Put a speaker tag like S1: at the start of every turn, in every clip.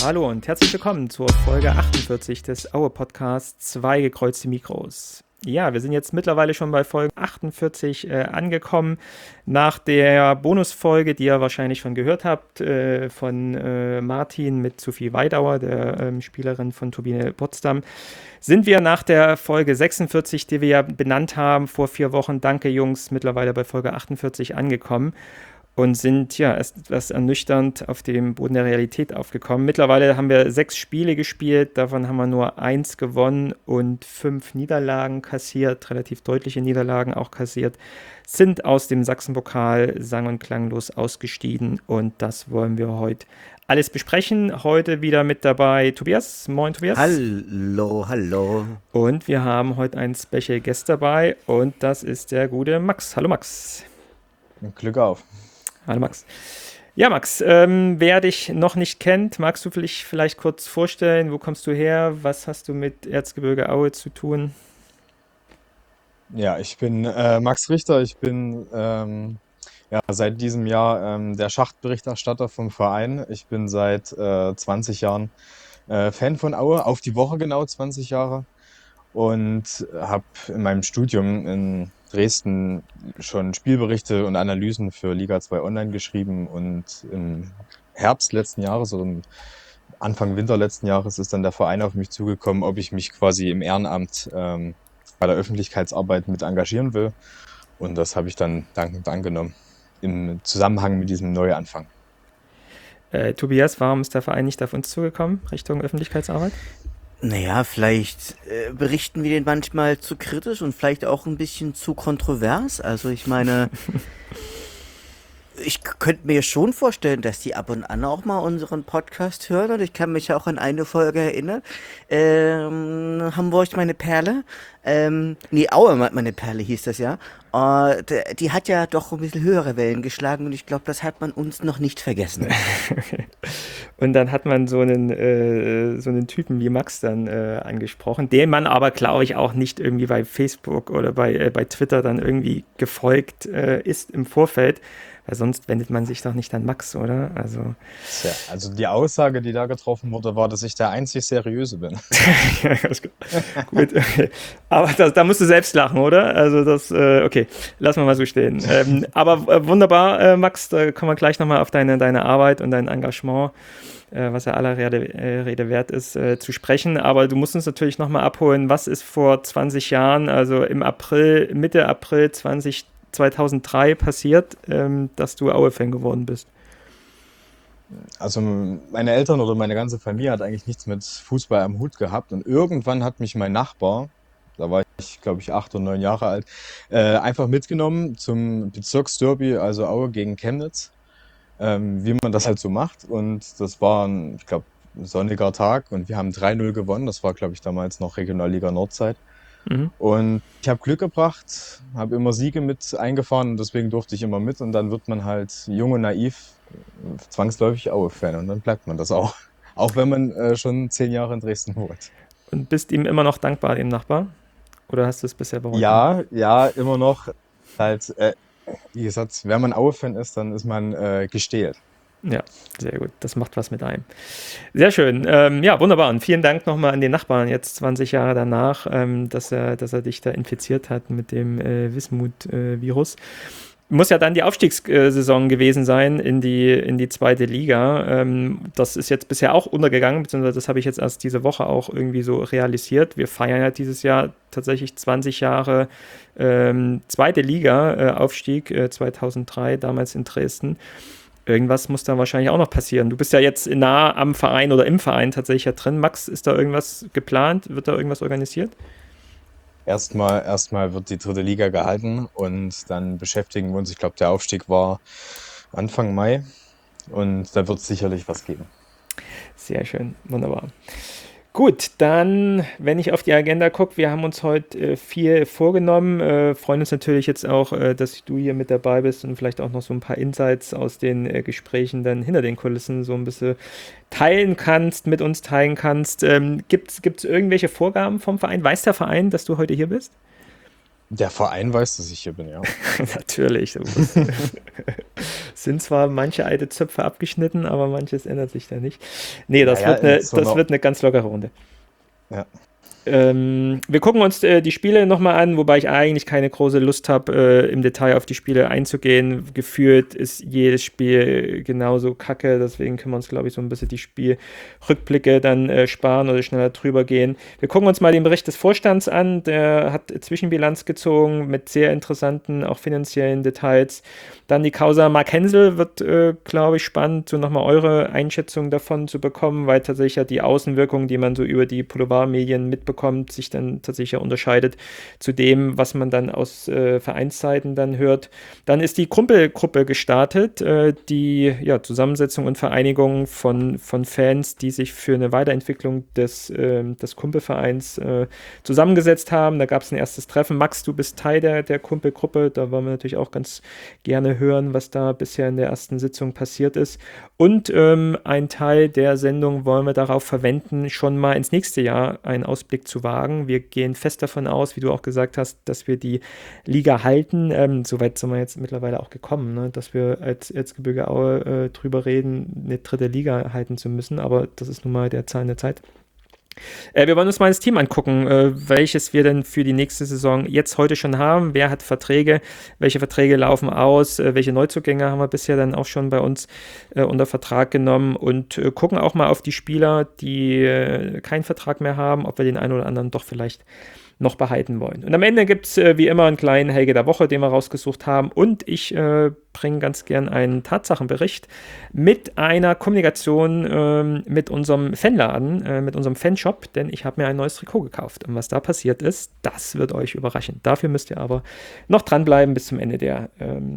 S1: Hallo und herzlich willkommen zur Folge 48 des Aue Podcasts Zwei gekreuzte Mikros. Ja, wir sind jetzt mittlerweile schon bei Folge 48 angekommen. Nach der Bonusfolge, die ihr wahrscheinlich schon gehört habt, von Martin mit Sophie Weidauer, der Spielerin von Turbine Potsdam, sind wir nach der Folge 46, die wir ja benannt haben vor 4 Wochen, danke Jungs, mittlerweile bei Folge 48 angekommen. Und sind ja etwas ernüchternd auf dem Boden der Realität aufgekommen. Mittlerweile haben wir 6 Spiele gespielt, davon haben wir nur 1 gewonnen und 5 Niederlagen kassiert, relativ deutliche Niederlagen auch kassiert, sind aus dem Sachsenpokal sang- und klanglos ausgestiegen und das wollen wir heute alles besprechen. Heute wieder mit dabei Tobias. Moin Tobias.
S2: Hallo, hallo.
S1: Und wir haben heute einen Special Guest dabei und das ist der gute Max. Hallo Max.
S3: Glück auf.
S1: Hallo Max. Ja, Max, wer dich noch nicht kennt, magst du vielleicht kurz vorstellen, wo kommst du her, was hast du mit Erzgebirge Aue zu tun?
S3: Ja, ich bin Max Richter. Ich bin seit diesem Jahr der Schachtberichterstatter vom Verein. Ich bin seit 20 Jahren Fan von Aue, auf die Woche genau 20 Jahre. Und habe in meinem Studium in Dresden schon Spielberichte und Analysen für Liga 2 Online geschrieben. Und im Herbst letzten Jahres oder im Anfang Winter letzten Jahres ist dann der Verein auf mich zugekommen, ob ich mich quasi im Ehrenamt bei der Öffentlichkeitsarbeit mit engagieren will. Und das habe ich dann dankend angenommen im Zusammenhang mit diesem Neuanfang.
S1: Tobias, warum ist der Verein nicht auf uns zugekommen, Richtung Öffentlichkeitsarbeit?
S2: Naja, vielleicht berichten wir den manchmal zu kritisch und vielleicht auch ein bisschen zu kontrovers. Also ich meine, ich könnte mir schon vorstellen, dass die ab und an auch mal unseren Podcast hören und ich kann mich auch an eine Folge erinnern. Hamburg, meine Perle. Aue, meine Perle hieß das ja. Die hat ja doch ein bisschen höhere Wellen geschlagen und ich glaube, das hat man uns noch nicht vergessen.
S1: Und dann hat man so einen Typen wie Max dann angesprochen, dem man aber, glaube ich, auch nicht irgendwie bei Facebook oder bei Twitter dann irgendwie gefolgt ist im Vorfeld, weil sonst wendet man sich doch nicht an Max, oder?
S3: Tja, also die Aussage, die da getroffen wurde, war, dass ich der einzig Seriöse bin.
S1: Ja, ganz gut. Gut, okay. Aber da musst du selbst lachen, oder? Okay, lassen wir mal so stehen. Aber wunderbar, Max, da kommen wir gleich nochmal auf deine Arbeit und dein Engagement, was ja aller Rede wert ist, zu sprechen. Aber du musst uns natürlich nochmal abholen, was ist vor 20 Jahren, also Mitte April 2003 passiert, dass du Aue-Fan geworden bist?
S3: Also meine Eltern oder meine ganze Familie hat eigentlich nichts mit Fußball am Hut gehabt. Und irgendwann hat mich mein Nachbar, da war ich, glaube ich, 8 oder 9 Jahre alt, einfach mitgenommen zum Bezirksderby, also Aue gegen Chemnitz, wie man das halt so macht. Und das war, ich glaube, ein sonniger Tag und wir haben 3-0 gewonnen. Das war, glaube ich, damals noch Regionalliga Nordzeit.
S1: Mhm.
S3: Und ich habe Glück gebracht, habe immer Siege mit eingefahren und deswegen durfte ich immer mit. Und dann wird man halt jung und naiv, zwangsläufig Aue-Fan und dann bleibt man das auch. Auch wenn man schon 10 Jahre in Dresden wohnt.
S1: Und bist ihm immer noch dankbar, dem Nachbar? Oder hast du es bisher bereut?
S3: Ja, immer noch. Halt, wie gesagt, wenn man Aue-Fan ist, dann ist man gestählt.
S1: Ja, sehr gut. Das macht was mit einem. Sehr schön. Ja, wunderbar. Und vielen Dank nochmal an den Nachbarn jetzt 20 Jahre danach, dass er dich da infiziert hat mit dem Wismut-Virus. Muss ja dann die Aufstiegssaison gewesen sein in die zweite Liga. Das ist jetzt bisher auch untergegangen, beziehungsweise das habe ich jetzt erst diese Woche auch irgendwie so realisiert. Wir feiern ja dieses Jahr tatsächlich 20 Jahre zweite Liga, Aufstieg 2003, damals in Dresden. Irgendwas muss da wahrscheinlich auch noch passieren. Du bist ja jetzt nah am Verein oder im Verein tatsächlich ja drin. Max, ist da irgendwas geplant? Wird da irgendwas organisiert?
S3: Erstmal wird die dritte Liga gehalten und dann beschäftigen wir uns. Ich glaube, der Aufstieg war Anfang Mai und da wird es sicherlich was geben.
S1: Sehr schön, wunderbar. Gut, dann, wenn ich auf die Agenda gucke, wir haben uns heute viel vorgenommen, freuen uns natürlich jetzt auch, dass du hier mit dabei bist und vielleicht auch noch so ein paar Insights aus den Gesprächen dann hinter den Kulissen so ein bisschen mit uns teilen kannst. Gibt's irgendwelche Vorgaben vom Verein? Weiß der Verein, dass du heute hier bist?
S3: Der Verein weiß, dass ich hier bin, ja.
S1: Natürlich. Sind zwar manche alte Zöpfe abgeschnitten, aber manches ändert sich da nicht. Nee,
S3: Naja, in so
S1: das
S3: einer,
S1: wird eine ganz lockere Runde.
S3: ja.
S1: Wir gucken uns die Spiele nochmal an, wobei ich eigentlich keine große Lust habe, im Detail auf die Spiele einzugehen. Gefühlt ist jedes Spiel genauso kacke, deswegen können wir uns, glaube ich, so ein bisschen die Spielrückblicke dann sparen oder schneller drüber gehen. Wir gucken uns mal den Bericht des Vorstands an, der hat Zwischenbilanz gezogen mit sehr interessanten, auch finanziellen Details. Dann die Causa Mark Hensel wird, glaube ich, spannend, so nochmal eure Einschätzung davon zu bekommen, weil tatsächlich ja die Außenwirkung, die man so über die Boulevardmedien mitbekommt, sich dann tatsächlich ja unterscheidet zu dem, was man dann aus Vereinsseiten dann hört. Dann ist die Kumpelgruppe gestartet, die ja, Zusammensetzung und Vereinigung von Fans, die sich für eine Weiterentwicklung des Kumpelvereins zusammengesetzt haben. Da gab es ein erstes Treffen. Max, du bist Teil der Kumpelgruppe, da wollen wir natürlich auch ganz gerne hören, was da bisher in der ersten Sitzung passiert ist. Und ein Teil der Sendung wollen wir darauf verwenden, schon mal ins nächste Jahr einen Ausblick zu wagen. Wir gehen fest davon aus, wie du auch gesagt hast, dass wir die Liga halten. Soweit sind wir jetzt mittlerweile auch gekommen, ne? Dass wir als Erzgebirge Aue drüber reden, eine dritte Liga halten zu müssen. Aber das ist nun mal der Zahn der Zeit. Wir wollen uns mal das Team angucken, welches wir denn für die nächste Saison jetzt heute schon haben. Wer hat Verträge? Welche Verträge laufen aus? Welche Neuzugänge haben wir bisher dann auch schon bei uns unter Vertrag genommen? Und gucken auch mal auf die Spieler, die keinen Vertrag mehr haben, ob wir den einen oder anderen doch vielleicht noch behalten wollen. Und am Ende gibt es wie immer einen kleinen Helge der Woche, den wir rausgesucht haben. Und ich bringe ganz gern einen Tatsachenbericht mit einer Kommunikation mit unserem Fanladen, mit unserem Fanshop, denn ich habe mir ein neues Trikot gekauft. Und was da passiert ist, das wird euch überraschen. Dafür müsst ihr aber noch dranbleiben bis zum Ende der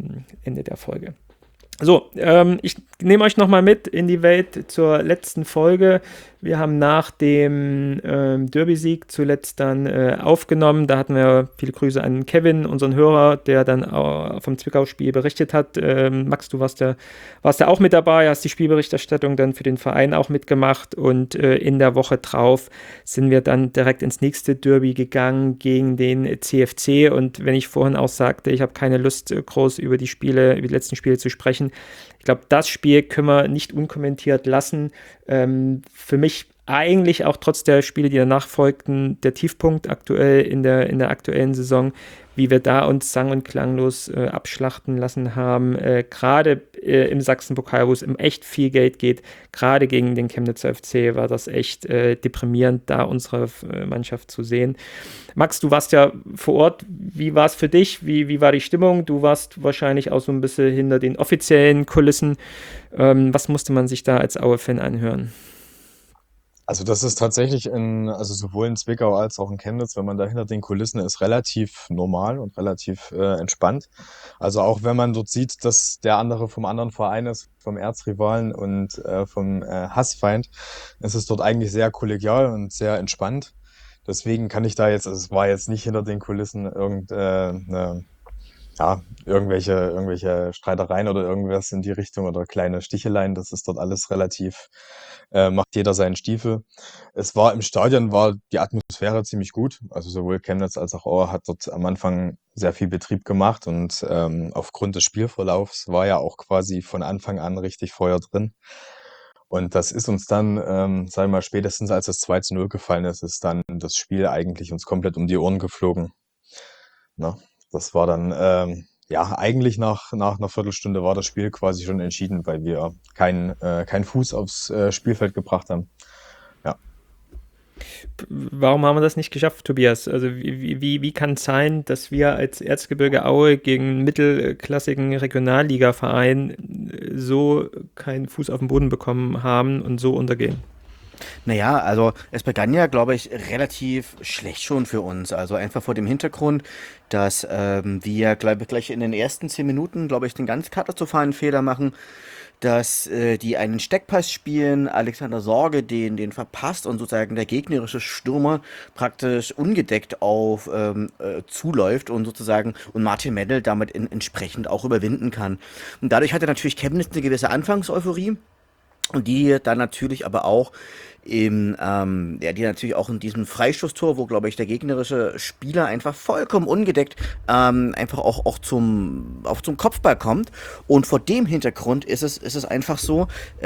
S1: Folge. So, ich nehme euch nochmal mit in die Welt zur letzten Folge. Wir haben nach dem Derby-Sieg zuletzt dann aufgenommen. Da hatten wir viele Grüße an Kevin, unseren Hörer, der dann vom Zwickau-Spiel berichtet hat. Max, du warst ja auch mit dabei, hast die Spielberichterstattung dann für den Verein auch mitgemacht. Und in der Woche drauf sind wir dann direkt ins nächste Derby gegangen gegen den CFC. Und wenn ich vorhin auch sagte, ich habe keine Lust, groß über die letzten Spiele zu sprechen, ich glaube, das Spiel können wir nicht unkommentiert lassen. Für mich eigentlich auch trotz der Spiele, die danach folgten, der Tiefpunkt aktuell in der aktuellen Saison, wie wir da uns sang- und klanglos abschlachten lassen haben. Gerade im Sachsen-Pokal, wo es um echt viel Geld geht, gerade gegen den Chemnitzer FC, war das echt deprimierend, da unsere Mannschaft zu sehen. Max, du warst ja vor Ort. Wie war es für dich? Wie war die Stimmung? Du warst wahrscheinlich auch so ein bisschen hinter den offiziellen Kulissen. Was musste man sich da als Aue-Fan anhören?
S3: Also das ist tatsächlich also sowohl in Zwickau als auch in Chemnitz, wenn man da hinter den Kulissen ist, relativ normal und relativ entspannt. Also auch wenn man dort sieht, dass der andere vom anderen Verein ist, vom Erzrivalen und vom Hassfeind, ist es dort eigentlich sehr kollegial und sehr entspannt. Deswegen kann ich da jetzt, also es war jetzt nicht hinter den Kulissen irgendwelche Streitereien oder irgendwas in die Richtung oder kleine Sticheleien. Das ist dort alles relativ, macht jeder seinen Stiefel. Im Stadion war die Atmosphäre ziemlich gut. Also sowohl Chemnitz als auch Aue hat dort am Anfang sehr viel Betrieb gemacht und aufgrund des Spielverlaufs war ja auch quasi von Anfang an richtig Feuer drin. Und das ist uns dann, sagen wir mal, spätestens als das 2:0 gefallen ist dann das Spiel eigentlich uns komplett um die Ohren geflogen. Ne? Das war dann, ja, eigentlich nach einer Viertelstunde war das Spiel quasi schon entschieden, weil wir keinen Fuß aufs Spielfeld gebracht haben. Ja.
S1: Warum haben wir das nicht geschafft, Tobias? Also wie kann es sein, dass wir als Erzgebirge Aue gegen einen mittelklassigen Regionalligaverein so keinen Fuß auf den Boden bekommen haben und so untergehen?
S2: Naja, also es begann ja, glaube ich, relativ schlecht schon für uns. Also einfach vor dem Hintergrund, dass wir gleich in den ersten 10 Minuten, glaube ich, den ganz katastrophalen Fehler machen, dass die einen Steckpass spielen, Alexander Sorge den verpasst und sozusagen der gegnerische Stürmer praktisch ungedeckt auf zuläuft und Martin Mendel damit entsprechend auch überwinden kann. Und dadurch hatte natürlich Chemnitz eine gewisse Anfangseuphorie. Und die dann natürlich aber auch die natürlich auch in diesem Freistoßtor, wo, glaube ich, der gegnerische Spieler einfach vollkommen ungedeckt einfach auch zum Kopfball kommt. Und vor dem Hintergrund ist es einfach so,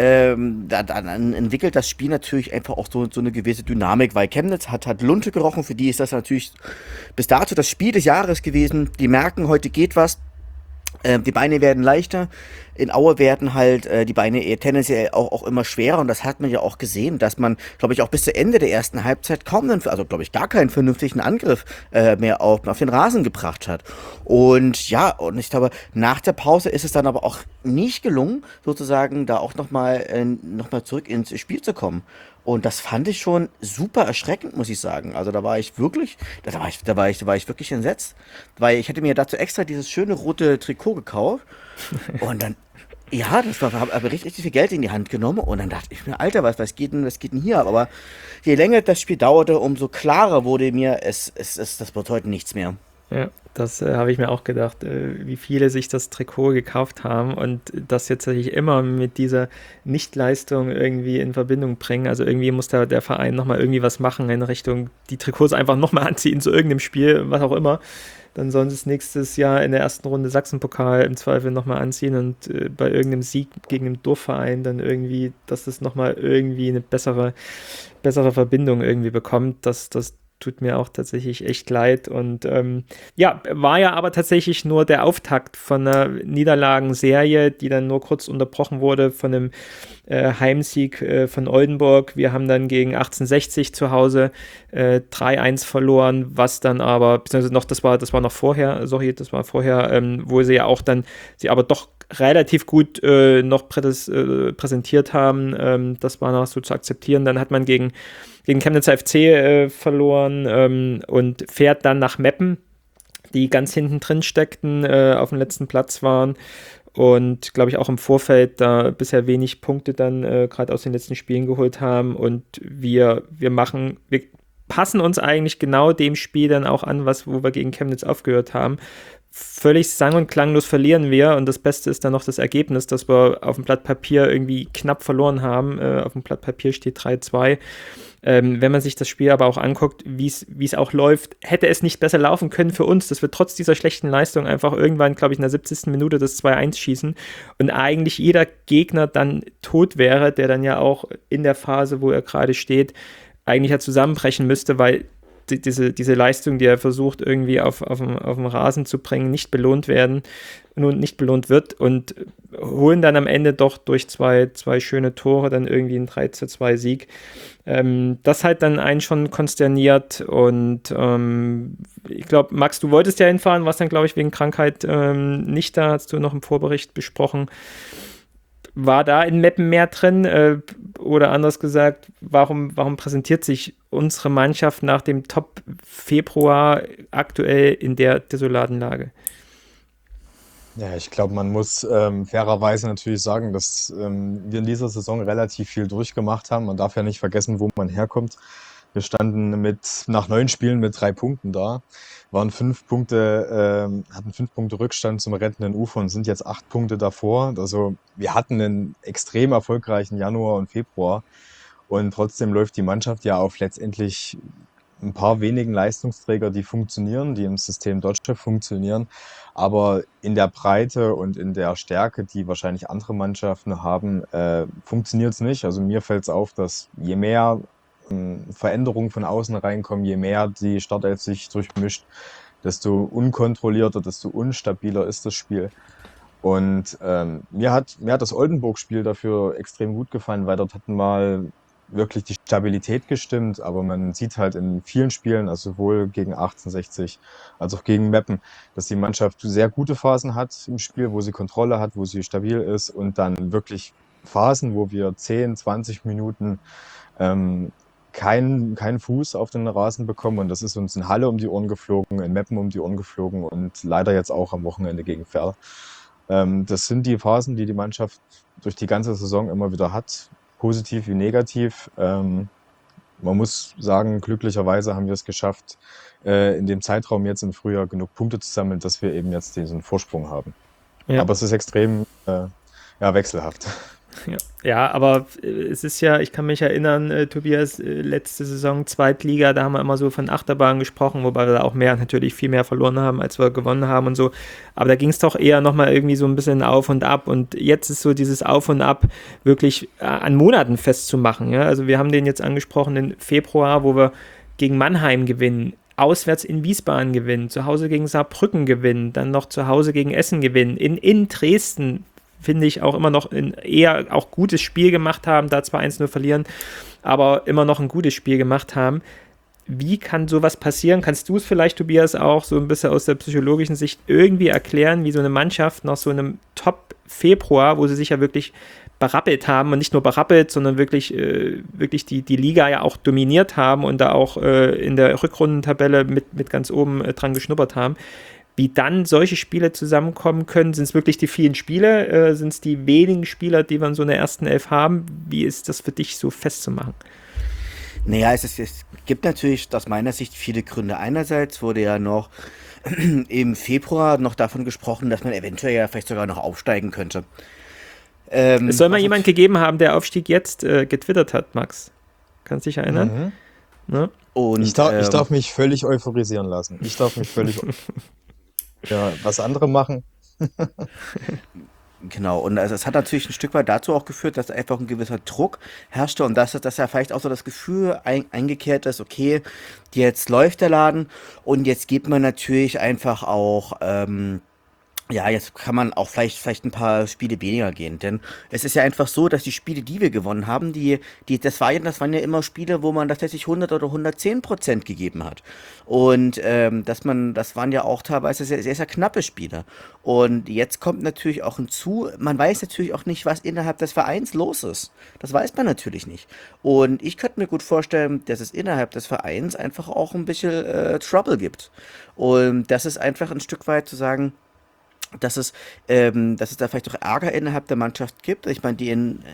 S2: dann entwickelt das Spiel natürlich einfach auch so eine gewisse Dynamik, weil Chemnitz hat Lunte gerochen, für die ist das natürlich bis dato das Spiel des Jahres gewesen. Die merken, heute geht was. Die Beine werden leichter. In Aue werden halt die Beine eher tendenziell auch immer schwerer. Und das hat man ja auch gesehen, dass man, glaube ich, auch bis zu Ende der ersten Halbzeit also glaube ich, gar keinen vernünftigen Angriff mehr auf den Rasen gebracht hat. Und ja, und ich glaube, nach der Pause ist es dann aber auch nicht gelungen, sozusagen da auch noch mal zurück ins Spiel zu kommen. Und das fand ich schon super erschreckend, muss ich sagen. Also da war ich wirklich entsetzt, weil ich hätte mir dazu extra dieses schöne rote Trikot gekauft und dann, ja, habe aber richtig viel Geld in die Hand genommen und dann dachte ich mir, Alter, was geht denn hier ab? Aber je länger das Spiel dauerte, umso klarer wurde mir, das wird heute nichts mehr.
S1: Ja, das habe ich mir auch gedacht, wie viele sich das Trikot gekauft haben und das jetzt tatsächlich immer mit dieser Nichtleistung irgendwie in Verbindung bringen. Also irgendwie muss der Verein nochmal irgendwie was machen in Richtung, die Trikots einfach nochmal anziehen zu irgendeinem Spiel, was auch immer. Dann sollen sie es nächstes Jahr in der ersten Runde Sachsenpokal im Zweifel nochmal anziehen und bei irgendeinem Sieg gegen einen Dorfverein dann irgendwie, dass es nochmal irgendwie eine bessere Verbindung irgendwie bekommt. Das tut mir auch tatsächlich echt leid. Und ja, war ja aber tatsächlich nur der Auftakt von einer Niederlagenserie, die dann nur kurz unterbrochen wurde von einem Heimsieg von Oldenburg. Wir haben dann gegen 1860 zu Hause 3-1 verloren, was dann aber, beziehungsweise noch, das war noch vorher, wo sie ja auch dann, sie aber doch relativ gut noch präsentiert haben. Das war noch so zu akzeptieren. Dann hat man gegen Chemnitzer FC verloren und fährt dann nach Meppen, die ganz hinten drin steckten, auf dem letzten Platz waren und, glaube ich, auch im Vorfeld da bisher wenig Punkte dann gerade aus den letzten Spielen geholt haben. Und wir passen uns eigentlich genau dem Spiel dann auch an, wo wir gegen Chemnitz aufgehört haben. Völlig sang- und klanglos verlieren wir und das Beste ist dann noch das Ergebnis, dass wir auf dem Blatt Papier irgendwie knapp verloren haben. Auf dem Blatt Papier steht 3-2. Wenn man sich das Spiel aber auch anguckt, wie es auch läuft, hätte es nicht besser laufen können für uns, dass wir trotz dieser schlechten Leistung einfach irgendwann, glaube ich, in der 70. Minute das 2-1 schießen und eigentlich jeder Gegner dann tot wäre, der dann ja auch in der Phase, wo er gerade steht, eigentlich ja zusammenbrechen müsste, weil diese Leistung, die er versucht irgendwie auf dem Rasen zu bringen, nicht belohnt wird und holen dann am Ende doch durch zwei schöne Tore dann irgendwie einen 3-2 Sieg. Das hat dann einen schon konsterniert und ich glaube, Max, du wolltest ja hinfahren, warst dann, glaube ich, wegen Krankheit nicht da, hast du noch im Vorbericht besprochen. War da in Meppen mehr drin? Oder anders gesagt, warum präsentiert sich unsere Mannschaft nach dem Top-Februar aktuell in der desolaten Lage?
S3: Ja, ich glaube, man muss fairerweise natürlich sagen, dass wir in dieser Saison relativ viel durchgemacht haben. Man darf ja nicht vergessen, wo man herkommt. Wir standen nach 9 Spielen mit 3 Punkten da, hatten 5 Punkte Rückstand zum rettenden Ufer und sind jetzt 8 Punkte davor. Also wir hatten einen extrem erfolgreichen Januar und Februar und trotzdem läuft die Mannschaft ja auf letztendlich ein paar wenigen Leistungsträger, die funktionieren, die im System Deutschland funktionieren, aber in der Breite und in der Stärke, die wahrscheinlich andere Mannschaften haben, funktioniert es nicht. Also mir fällt es auf, dass je mehr Veränderungen von außen reinkommen, je mehr die Startelf sich durchmischt, desto unkontrollierter, desto unstabiler ist das Spiel. Und mir hat das Oldenburg-Spiel dafür extrem gut gefallen, weil dort hatten mal wirklich die Stabilität gestimmt, aber man sieht halt in vielen Spielen, also sowohl gegen 1860 als auch gegen Meppen, dass die Mannschaft sehr gute Phasen hat im Spiel, wo sie Kontrolle hat, wo sie stabil ist und dann wirklich Phasen, wo wir 10, 20 Minuten keinen Fuß auf den Rasen bekommen und das ist uns in Halle um die Ohren geflogen, in Meppen um die Ohren geflogen und leider jetzt auch am Wochenende gegen Ferl. Das sind die Phasen, die die Mannschaft durch die ganze Saison immer wieder hat, positiv wie negativ. Man muss sagen, glücklicherweise haben wir es geschafft, in dem Zeitraum jetzt im Frühjahr genug Punkte zu sammeln, dass wir eben jetzt diesen Vorsprung haben.
S1: Ja.
S3: Aber es ist extrem wechselhaft.
S1: Ja, aber es ist ja, ich kann mich erinnern, Tobias, letzte Saison Zweitliga, da haben wir immer so von Achterbahn gesprochen, wobei wir da auch natürlich viel mehr verloren haben, als wir gewonnen haben und so. Aber da ging es doch eher nochmal irgendwie so ein bisschen auf und ab. Und jetzt ist so dieses Auf und Ab wirklich an Monaten festzumachen. Ja? Also wir haben den jetzt angesprochen im Februar, wo wir gegen Mannheim gewinnen, auswärts in Wiesbaden gewinnen, zu Hause gegen Saarbrücken gewinnen, dann noch zu Hause gegen Essen gewinnen, in Dresden finde ich auch immer noch ein eher auch gutes Spiel gemacht haben, da zwar 1-0 verlieren, aber immer noch ein gutes Spiel gemacht haben. Wie kann sowas passieren? Kannst du es vielleicht, Tobias, auch so ein bisschen aus der psychologischen Sicht irgendwie erklären, wie so eine Mannschaft nach so einem Top-Februar, wo sie sich ja wirklich berappelt haben und nicht nur berappelt, sondern wirklich die Liga ja auch dominiert haben und da auch in der Rückrundentabelle mit ganz oben dran geschnuppert haben, wie dann solche Spiele zusammenkommen können? Sind es wirklich die vielen Spiele? Sind es die wenigen Spieler, die wir in so einer ersten Elf haben? Wie ist das für dich so festzumachen?
S2: Naja, es gibt natürlich aus meiner Sicht viele Gründe. Einerseits wurde ja noch im Februar noch davon gesprochen, dass man eventuell ja vielleicht sogar noch aufsteigen könnte.
S1: Es soll mal jemand gegeben haben, der Aufstieg jetzt getwittert hat, Max. Kannst du dich erinnern? Ne?
S2: Und,
S3: ich darf mich völlig euphorisieren lassen. Ich darf mich völlig ja, was andere machen.
S2: Genau, und also es hat natürlich ein Stück weit dazu auch geführt, dass einfach ein gewisser Druck herrschte und dass ja vielleicht auch so das Gefühl eingekehrt ist, okay, jetzt läuft der Laden und jetzt gibt man natürlich einfach auch, ja, jetzt kann man auch vielleicht ein paar Spiele weniger gehen, denn es ist ja einfach so, dass die Spiele, die wir gewonnen haben, das waren ja immer Spiele, wo man tatsächlich 100 oder 110% gegeben hat. Und das waren ja auch teilweise sehr, sehr, sehr knappe Spiele. Und jetzt kommt natürlich auch hinzu, man weiß natürlich auch nicht, was innerhalb des Vereins los ist. Das weiß man natürlich nicht. Und ich könnte mir gut vorstellen, dass es innerhalb des Vereins einfach auch ein bisschen Trouble gibt. Und das ist einfach ein Stück weit zu sagen, dass es da vielleicht auch Ärger innerhalb der Mannschaft gibt. Ich meine, die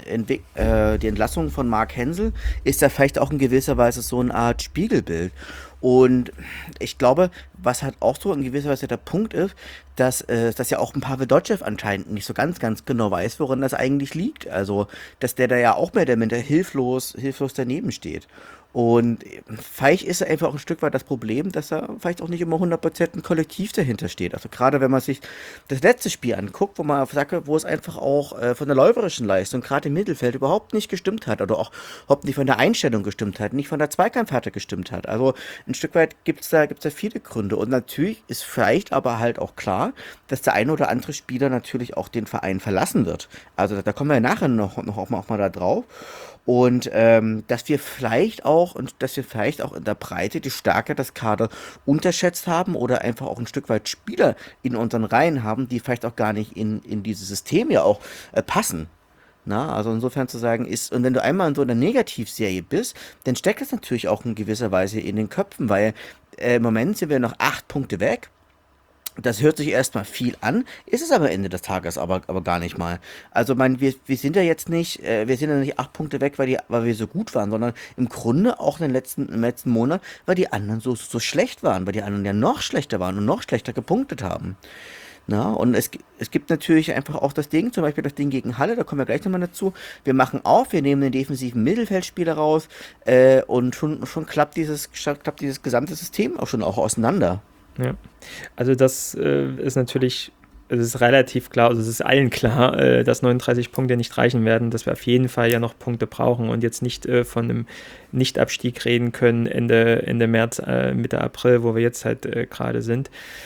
S2: Entlassung von Mark Hensel ist ja vielleicht auch in gewisser Weise so eine Art Spiegelbild. Und ich glaube, was halt auch so in gewisser Weise der Punkt ist, dass ja auch ein Pavel Dotschew anscheinend nicht so ganz, ganz genau weiß, woran das eigentlich liegt. Also, dass der da ja auch mehr oder minder hilflos daneben steht. Und vielleicht ist einfach auch ein Stück weit das Problem, dass da vielleicht auch nicht immer 100% ein Kollektiv dahinter steht. Also gerade wenn man sich das letzte Spiel anguckt, wo es einfach auch von der läuferischen Leistung, gerade im Mittelfeld, überhaupt nicht gestimmt hat oder auch überhaupt nicht von der Einstellung gestimmt hat, nicht von der Zweikampfhärte gestimmt hat. Also ein Stück weit gibt's da viele Gründe. Und natürlich ist vielleicht aber halt auch klar, dass der eine oder andere Spieler natürlich auch den Verein verlassen wird. Also da kommen wir ja nachher noch auch mal da drauf. Und dass wir vielleicht auch in der Breite die Stärke des Kaders unterschätzt haben oder einfach auch ein Stück weit Spieler in unseren Reihen haben, die vielleicht auch gar nicht in dieses System ja auch passen. Na, also insofern zu sagen ist, und wenn du einmal in so einer Negativserie bist, dann steckt das natürlich auch in gewisser Weise in den Köpfen, weil im Moment sind wir noch 8 Punkte weg. Das hört sich erstmal viel an, ist es aber Ende des Tages aber gar nicht mal. Also, wir sind ja jetzt nicht, wir sind ja nicht 8 Punkte weg, weil wir so gut waren, sondern im Grunde auch im letzten Monat, weil die anderen so schlecht waren, weil die anderen ja noch schlechter waren und noch schlechter gepunktet haben. Na, und es gibt natürlich einfach auch das Ding, zum Beispiel das Ding gegen Halle, da kommen wir gleich nochmal dazu. Wir machen auf, wir nehmen den defensiven Mittelfeldspieler raus und schon klappt dieses gesamte System auch schon auseinander.
S1: Ja, also das ist natürlich, es ist relativ klar, also es ist allen klar, dass 39 Punkte nicht reichen werden, dass wir auf jeden Fall ja noch Punkte brauchen und jetzt nicht von einem Nichtabstieg reden können Ende März, Mitte April, wo wir jetzt halt gerade sind.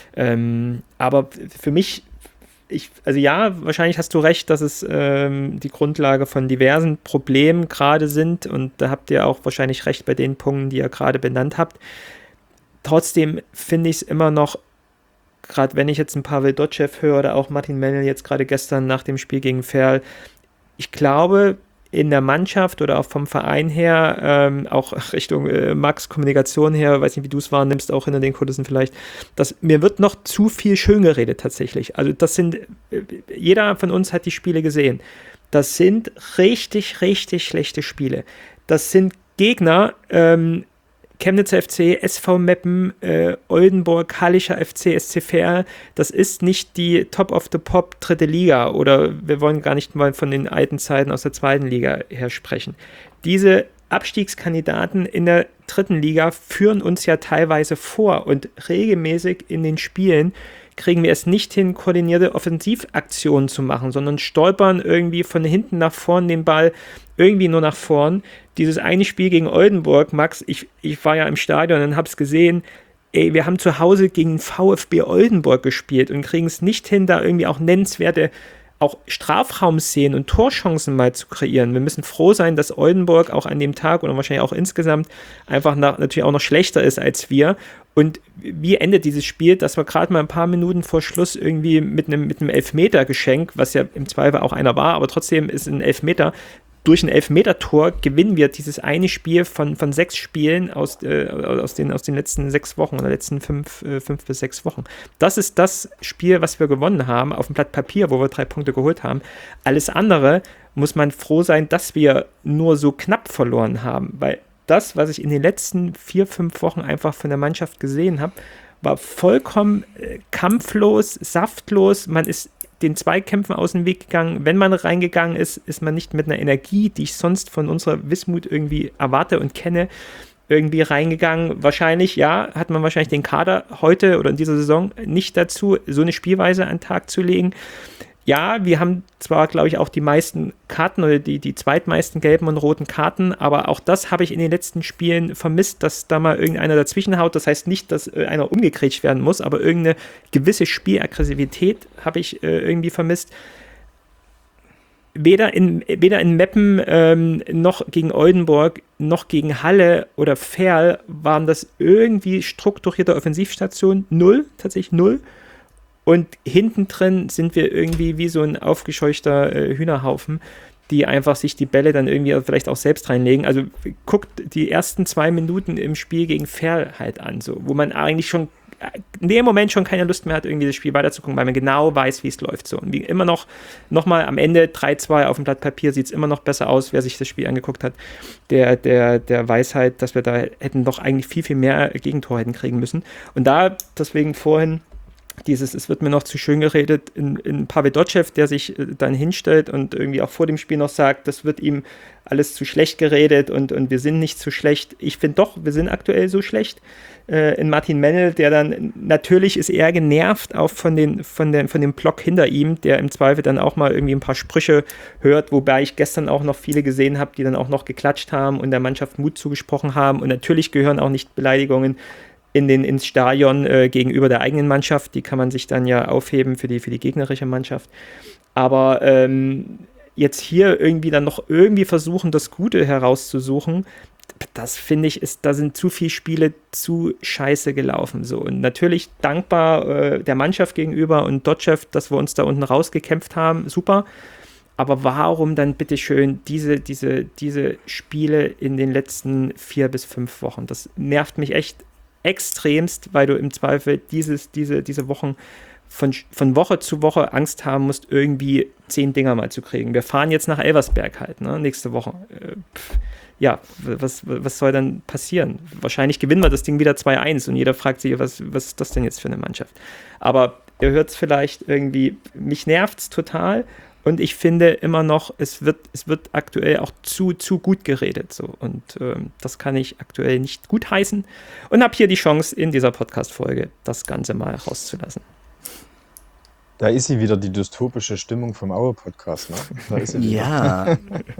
S1: Aber für mich, also ja, wahrscheinlich hast du recht, dass es die Grundlage von diversen Problemen gerade sind und da habt ihr auch wahrscheinlich recht bei den Punkten, die ihr gerade benannt habt. Trotzdem finde ich es immer noch, gerade wenn ich jetzt einen Pavel Dotschew höre oder auch Martin Mennel jetzt gerade gestern nach dem Spiel gegen Ferl, ich glaube, in der Mannschaft oder auch vom Verein her, auch Richtung Max Kommunikation her, weiß nicht, wie du es wahrnimmst, auch hinter den Kulissen vielleicht, mir wird noch zu viel schön geredet tatsächlich. Also jeder von uns hat die Spiele gesehen. Das sind richtig, richtig schlechte Spiele. Das sind Gegner, Chemnitzer FC, SV Meppen, Oldenburg, Hallischer FC, SC Verl, das ist nicht die Top of the Pop dritte Liga oder wir wollen gar nicht mal von den alten Zeiten aus der zweiten Liga her sprechen. Diese Abstiegskandidaten in der dritten Liga führen uns ja teilweise vor und regelmäßig in den Spielen kriegen wir es nicht hin, koordinierte Offensivaktionen zu machen, sondern stolpern irgendwie von hinten nach vorn den Ball irgendwie nur nach vorn. Dieses eine Spiel gegen Oldenburg, Max, ich war ja im Stadion und habe es gesehen, wir haben zu Hause gegen VfB Oldenburg gespielt und kriegen es nicht hin, da irgendwie auch nennenswerte auch Strafraumszenen und Torchancen mal zu kreieren. Wir müssen froh sein, dass Oldenburg auch an dem Tag oder wahrscheinlich auch insgesamt einfach natürlich auch noch schlechter ist als wir. Und wie endet dieses Spiel, dass wir gerade mal ein paar Minuten vor Schluss irgendwie mit einem Elfmeter-Geschenk, was ja im Zweifel auch einer war, aber trotzdem ist ein Elfmeter, durch ein Elfmeter-Tor gewinnen wir dieses eine Spiel von 6 Spielen aus den letzten 6 Wochen oder letzten 5 bis 6 Wochen. Das ist das Spiel, was wir gewonnen haben, auf dem Blatt Papier, wo wir 3 Punkte geholt haben. Alles andere muss man froh sein, dass wir nur so knapp verloren haben, weil das, was ich in den letzten 4, 5 Wochen einfach von der Mannschaft gesehen habe, war vollkommen kampflos, saftlos. Man ist den Zweikämpfen aus dem Weg gegangen. Wenn man reingegangen ist, ist man nicht mit einer Energie, die ich sonst von unserer Wismut irgendwie erwarte und kenne, irgendwie reingegangen. Wahrscheinlich, ja, hat man wahrscheinlich den Kader heute oder in dieser Saison nicht dazu, so eine Spielweise an den Tag zu legen. Ja, wir haben zwar, glaube ich, auch die meisten Karten oder die zweitmeisten gelben und roten Karten, aber auch das habe ich in den letzten Spielen vermisst, dass da mal irgendeiner dazwischen haut. Das heißt nicht, dass einer umgekrätscht werden muss, aber irgendeine gewisse Spielaggressivität habe ich irgendwie vermisst. Weder in Meppen noch gegen Oldenburg noch gegen Halle oder Verl waren das irgendwie strukturierte Offensivstationen. Tatsächlich null. Und hinten drin sind wir irgendwie wie so ein aufgescheuchter Hühnerhaufen, die einfach sich die Bälle dann irgendwie vielleicht auch selbst reinlegen. Also guckt die ersten 2 Minuten im Spiel gegen Verl halt an, so, wo man eigentlich schon in dem Moment schon keine Lust mehr hat, irgendwie das Spiel weiterzugucken, weil man genau weiß, wie es läuft. So. Und wie immer noch mal am Ende 3-2 auf dem Blatt Papier sieht es immer noch besser aus, wer sich das Spiel angeguckt hat. Der weiß halt, dass wir da hätten doch eigentlich viel, viel mehr Gegentore hätten kriegen müssen. Und da, deswegen vorhin, es wird mir noch zu schön geredet, in Pavel Dotschew, der sich dann hinstellt und irgendwie auch vor dem Spiel noch sagt, das wird ihm alles zu schlecht geredet und wir sind nicht zu schlecht. Ich finde doch, wir sind aktuell so schlecht. In Martin Mennel, der dann, natürlich ist er genervt auch von dem Block hinter ihm, der im Zweifel dann auch mal irgendwie ein paar Sprüche hört, wobei ich gestern auch noch viele gesehen habe, die dann auch noch geklatscht haben und der Mannschaft Mut zugesprochen haben. Und natürlich gehören auch nicht Beleidigungen ins Stadion gegenüber der eigenen Mannschaft. Die kann man sich dann ja aufheben für die gegnerische Mannschaft. Aber jetzt hier irgendwie dann noch irgendwie versuchen, das Gute herauszusuchen, das finde ich, da sind zu viele Spiele zu scheiße gelaufen. So. Und natürlich dankbar der Mannschaft gegenüber und Dotschew, dass wir uns da unten rausgekämpft haben. Super. Aber warum dann bitteschön diese Spiele in den letzten 4 bis 5 Wochen? Das nervt mich echt extremst, weil du im Zweifel diese Wochen von Woche zu Woche Angst haben musst, irgendwie 10 Dinger mal zu kriegen. Wir fahren jetzt nach Elversberg halt, ne, nächste Woche. Ja, was soll dann passieren? Wahrscheinlich gewinnen wir das Ding wieder 2-1 und jeder fragt sich, was ist das denn jetzt für eine Mannschaft? Aber ihr hört es vielleicht irgendwie, mich nervt es total. Und ich finde immer noch, es wird aktuell auch zu gut geredet. So. Und das kann ich aktuell nicht gutheißen. Und habe hier die Chance, in dieser Podcast-Folge das Ganze mal rauszulassen.
S3: Da ist sie wieder, die dystopische Stimmung vom Aue-Podcast, ne? Da ist sie wieder.
S2: Ja.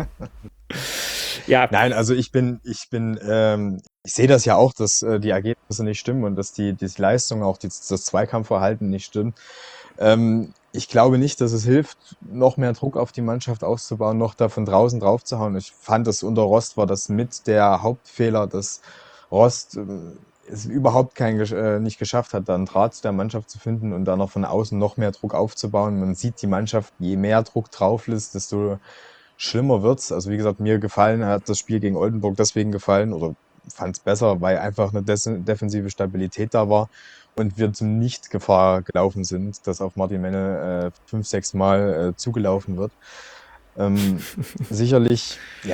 S1: Ja.
S3: Nein, also ich sehe das ja auch, dass die Ergebnisse nicht stimmen und dass die Leistung, auch das Zweikampfverhalten nicht stimmt. Ich glaube nicht, dass es hilft, noch mehr Druck auf die Mannschaft auszubauen, noch da von draußen drauf zu hauen. Ich fand, dass unter Rost war das mit der Hauptfehler, dass Rost es überhaupt nicht geschafft hat, da einen Draht zu der Mannschaft zu finden und dann noch von außen noch mehr Druck aufzubauen. Man sieht die Mannschaft, je mehr Druck drauf ist, desto schlimmer wird's. Also wie gesagt, mir hat das Spiel gegen Oldenburg deswegen gefallen oder fand es besser, weil einfach eine defensive Stabilität da war und wir zum Nicht-Gefahr gelaufen sind, dass auf Martin Menne 5, 6 Mal zugelaufen wird. Sicherlich, ja,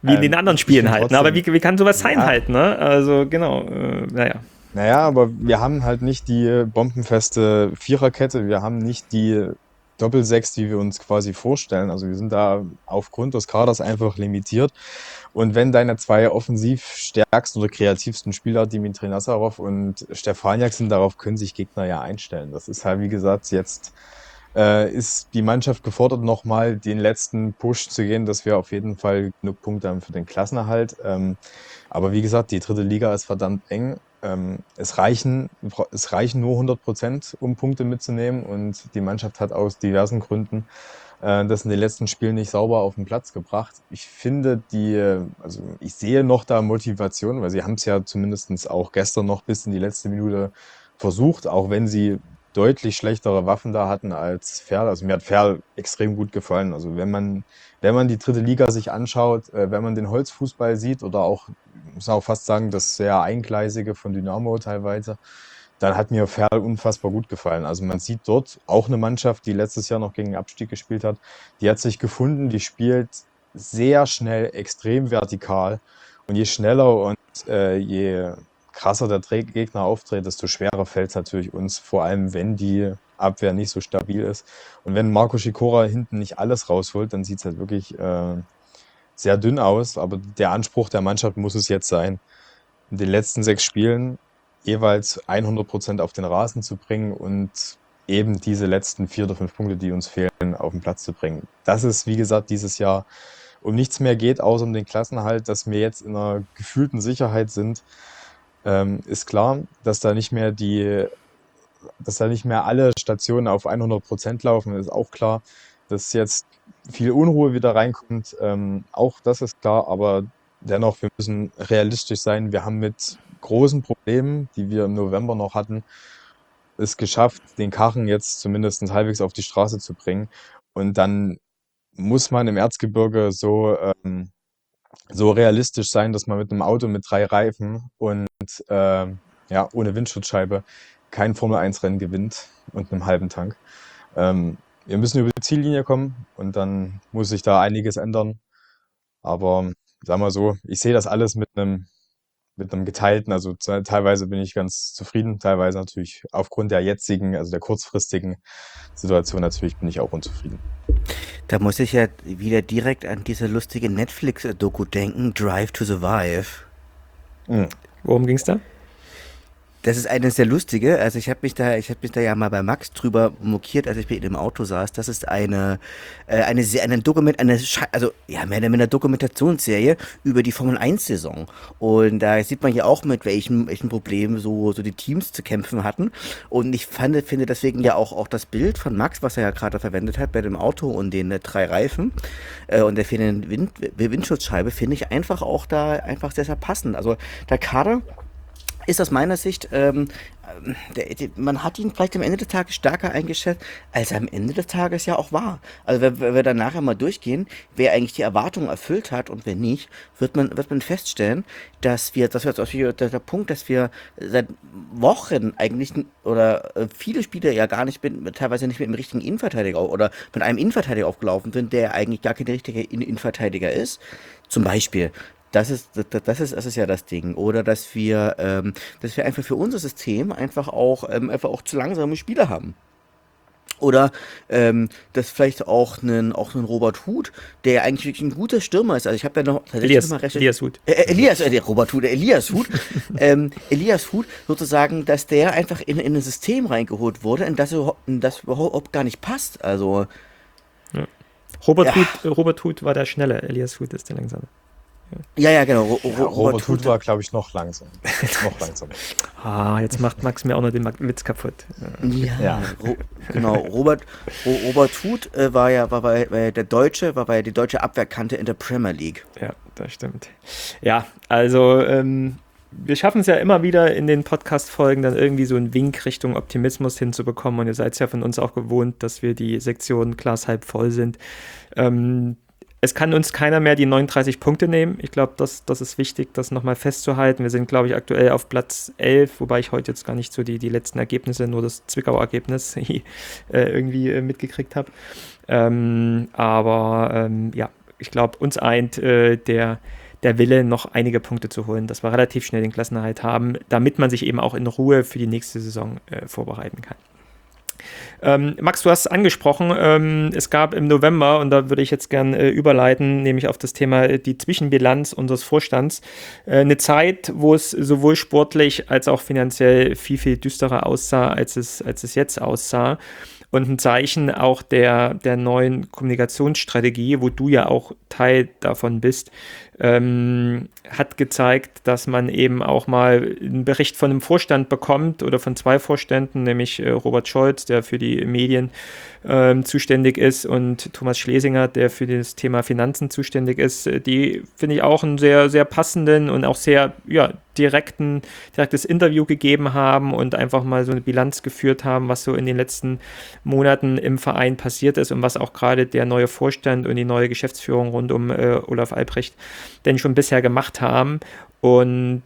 S1: Wie in den anderen Spielen halt. Ne? Aber wie kann sowas sein
S3: Ja.
S1: halt, ne? Also, genau. Naja.
S3: Naja, aber wir haben halt nicht die bombenfeste Viererkette, wir haben nicht die Doppelsechs, die wir uns quasi vorstellen. Also wir sind da aufgrund des Kaders einfach limitiert. Und wenn deine zwei offensiv stärksten oder kreativsten Spieler, Dimitri Nazarov und Stefaniak, sind, darauf können sich Gegner ja einstellen. Das ist halt, wie gesagt, jetzt ist die Mannschaft gefordert, nochmal den letzten Push zu gehen, dass wir auf jeden Fall genug Punkte haben für den Klassenerhalt. Aber wie gesagt, die dritte Liga ist verdammt eng. Es reichen nur 100%, um Punkte mitzunehmen. Und die Mannschaft hat aus diversen Gründen das in den letzten Spielen nicht sauber auf den Platz gebracht. Ich finde also ich sehe noch da Motivation, weil sie haben es ja zumindest auch gestern noch bis in die letzte Minute versucht, auch wenn sie deutlich schlechtere Waffen da hatten als Ferl. Also mir hat Ferl extrem gut gefallen. Also wenn man die dritte Liga sich anschaut, wenn man den Holzfußball sieht oder auch, muss man auch fast sagen, das sehr eingleisige von Dynamo teilweise, dann hat mir Ferl unfassbar gut gefallen. Also man sieht dort auch eine Mannschaft, die letztes Jahr noch gegen den Abstieg gespielt hat, die hat sich gefunden, die spielt sehr schnell, extrem vertikal. Und je schneller und je krasser der Gegner auftritt, desto schwerer fällt es natürlich uns, vor allem wenn die Abwehr nicht so stabil ist. Und wenn Marco Schikora hinten nicht alles rausholt, dann sieht es halt wirklich sehr dünn aus. Aber der Anspruch der Mannschaft muss es jetzt sein, in den letzten 6 Spielen jeweils 100% auf den Rasen zu bringen und eben diese letzten 4 oder 5 Punkte, die uns fehlen, auf den Platz zu bringen. Dass es, wie gesagt, dieses Jahr um nichts mehr geht, außer um den Klassenerhalt, dass wir jetzt in einer gefühlten Sicherheit sind, ist klar, dass da nicht mehr alle Stationen auf 100% laufen, ist auch klar, dass jetzt viel Unruhe wieder reinkommt, auch das ist klar, aber dennoch, wir müssen realistisch sein. Wir haben mit großen Problemen, die wir im November noch hatten, es geschafft, den Karren jetzt zumindest halbwegs auf die Straße zu bringen. Und dann muss man im Erzgebirge so realistisch sein, dass man mit einem Auto mit 3 Reifen und ja, ohne Windschutzscheibe kein Formel-1-Rennen gewinnt und einem halben Tank. Wir müssen über die Ziellinie kommen und dann muss sich da einiges ändern. Aber sag mal so, ich sehe das alles mit einem geteilten, also teilweise bin ich ganz zufrieden, teilweise natürlich aufgrund der jetzigen, also der kurzfristigen Situation natürlich bin ich auch unzufrieden.
S2: Da muss ich ja wieder direkt an diese lustige Netflix-Doku denken, Drive to Survive.
S3: Mhm.
S1: Worum ging's da?
S2: Das ist eine sehr lustige, also ich habe mich da ja mal bei Max drüber mokiert, als ich bei ihm im Auto saß. Das ist eine also ja, mehr oder minder Dokumentationsserie über die Formel-1-Saison. Und da sieht man ja auch, mit welchen Problemen so die Teams zu kämpfen hatten. Und ich finde deswegen ja auch das Bild von Max, was er ja gerade verwendet hat, bei dem Auto und den 3 Reifen und der fehlenden Windschutzscheibe, finde ich einfach auch da einfach sehr, sehr passend. Also der Kader ist aus meiner Sicht, man hat ihn vielleicht am Ende des Tages stärker eingeschätzt, als er am Ende des Tages ja auch war. Also wenn wir dann nachher mal durchgehen, wer eigentlich die Erwartungen erfüllt hat und wer nicht, wird man feststellen, dass wir der Punkt, dass wir seit Wochen eigentlich viele Spiele ja gar nicht teilweise nicht mit dem richtigen Innenverteidiger oder mit einem Innenverteidiger aufgelaufen sind, der eigentlich gar kein richtiger Innenverteidiger ist. Zum Beispiel. Das ist ja das Ding. Oder dass wir einfach für unser System einfach auch zu langsame Spieler haben. Oder dass vielleicht auch einen Robert Huth, der eigentlich wirklich ein guter Stürmer ist. Also ich habe ja noch tatsächlich mal
S1: Elias Huth.
S2: Elias Huth. Elias Huth sozusagen, dass der einfach in ein System reingeholt wurde, in das überhaupt gar nicht passt. Also
S1: ja. Robert Huth war der Schnelle, Elias Huth ist der Langsame.
S2: Ja, genau.
S3: Robert Huth war, glaube ich, noch langsam.
S1: Jetzt macht Max mir auch noch den Witz kaputt.
S2: Ja. Genau. Robert Huth war die deutsche Abwehrkante in der Premier League.
S1: Ja, das stimmt. Ja, also wir schaffen es ja immer wieder in den Podcast-Folgen dann irgendwie so einen Wink Richtung Optimismus hinzubekommen und ihr seid es ja von uns auch gewohnt, dass wir die Sektion Glas halb voll sind. Es kann uns keiner mehr die 39 Punkte nehmen. Ich glaube, das ist wichtig, das nochmal festzuhalten. Wir sind, glaube ich, aktuell auf Platz 11, wobei ich heute jetzt gar nicht so die letzten Ergebnisse, nur das Zwickauer Ergebnis irgendwie mitgekriegt habe. Ja, ich glaube, uns eint der Wille, noch einige Punkte zu holen, dass wir relativ schnell den Klassenerhalt haben, damit man sich eben auch in Ruhe für die nächste Saison vorbereiten kann. Max, du hast es angesprochen, es gab im November, und da würde ich jetzt gern überleiten, nämlich auf das Thema die Zwischenbilanz unseres Vorstands, eine Zeit, wo es sowohl sportlich als auch finanziell viel, viel düsterer aussah, als es jetzt aussah. Und ein Zeichen auch der neuen Kommunikationsstrategie, wo du ja auch Teil davon bist, hat gezeigt, dass man eben auch mal einen Bericht von einem Vorstand bekommt oder von zwei Vorständen, nämlich Robert Scholz, der für die Medien zuständig ist, und Thomas Schlesinger, der für das Thema Finanzen zuständig ist. Die finde ich auch einen sehr, sehr passenden und auch sehr direktes Interview gegeben haben und einfach mal so eine Bilanz geführt haben, was so in den letzten Monaten im Verein passiert ist und was auch gerade der neue Vorstand und die neue Geschäftsführung rund um Olaf Albrecht denn schon bisher gemacht haben. Und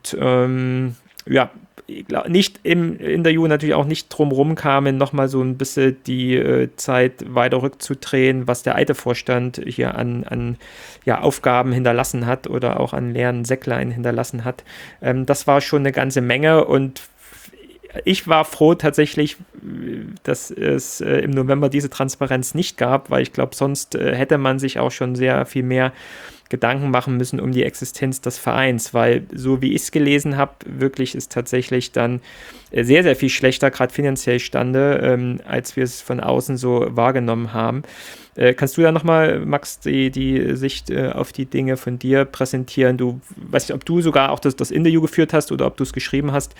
S1: nicht im Interview natürlich auch nicht drum kamen, nochmal so ein bisschen die Zeit weiter rückzudrehen, was der alte Vorstand hier an Aufgaben hinterlassen hat oder auch an leeren Säcklein hinterlassen hat. Das war schon eine ganze Menge, und ich war froh tatsächlich, dass es im November diese Transparenz nicht gab, weil ich glaube, sonst hätte man sich auch schon sehr viel mehr Gedanken machen müssen um die Existenz des Vereins, weil so wie ich es gelesen habe, wirklich ist tatsächlich dann sehr, sehr viel schlechter, gerade finanziell stande, als wir es von außen so wahrgenommen haben. Kannst du ja nochmal, Max, die Sicht auf die Dinge von dir präsentieren? Du weißt nicht, ob du sogar auch das Interview geführt hast oder ob du es geschrieben hast.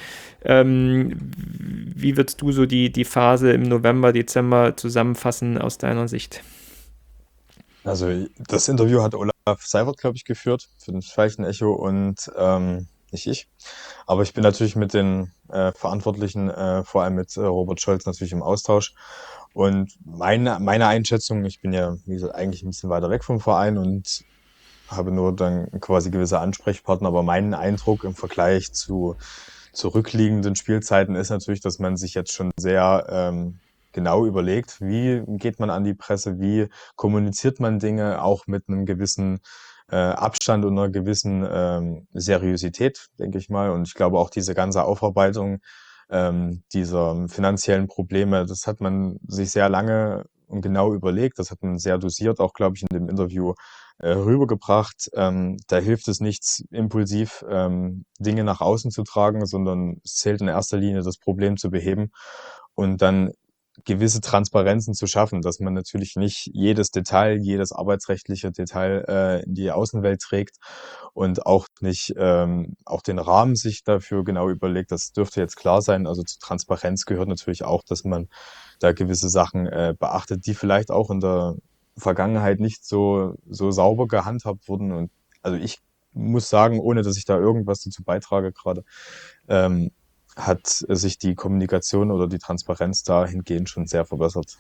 S1: Wie würdest du so die Phase im November, Dezember zusammenfassen aus deiner Sicht?
S3: Also das Interview hat Olaf Seifert, glaube ich, geführt für das Veilchen-Echo und nicht ich. Aber ich bin natürlich mit den Verantwortlichen, vor allem mit Robert Scholz, natürlich im Austausch. Und meine Einschätzung, ich bin ja, wie gesagt, eigentlich ein bisschen weiter weg vom Verein und habe nur dann quasi gewisse Ansprechpartner, aber mein Eindruck im Vergleich zu zurückliegenden Spielzeiten ist natürlich, dass man sich jetzt schon sehr genau überlegt, wie geht man an die Presse, wie kommuniziert man Dinge, auch mit einem gewissen Abstand und einer gewissen Seriosität, denke ich mal. Und ich glaube auch diese ganze Aufarbeitung dieser finanziellen Probleme, das hat man sich sehr lange und genau überlegt. Das hat man sehr dosiert, auch glaube ich in dem Interview rübergebracht. Da hilft es nichts, impulsiv Dinge nach außen zu tragen, sondern es zählt in erster Linie, das Problem zu beheben und dann gewisse Transparenzen zu schaffen, dass man natürlich nicht jedes Detail, jedes arbeitsrechtliche Detail in die Außenwelt trägt und auch nicht auch den Rahmen sich dafür genau überlegt. Das dürfte jetzt klar sein. Also zu Transparenz gehört natürlich auch, dass man da gewisse Sachen beachtet, die vielleicht auch in der Vergangenheit nicht so sauber gehandhabt wurden. Und also ich muss sagen, ohne dass ich da irgendwas dazu beitrage gerade, hat sich die Kommunikation oder die Transparenz dahingehend schon sehr verbessert.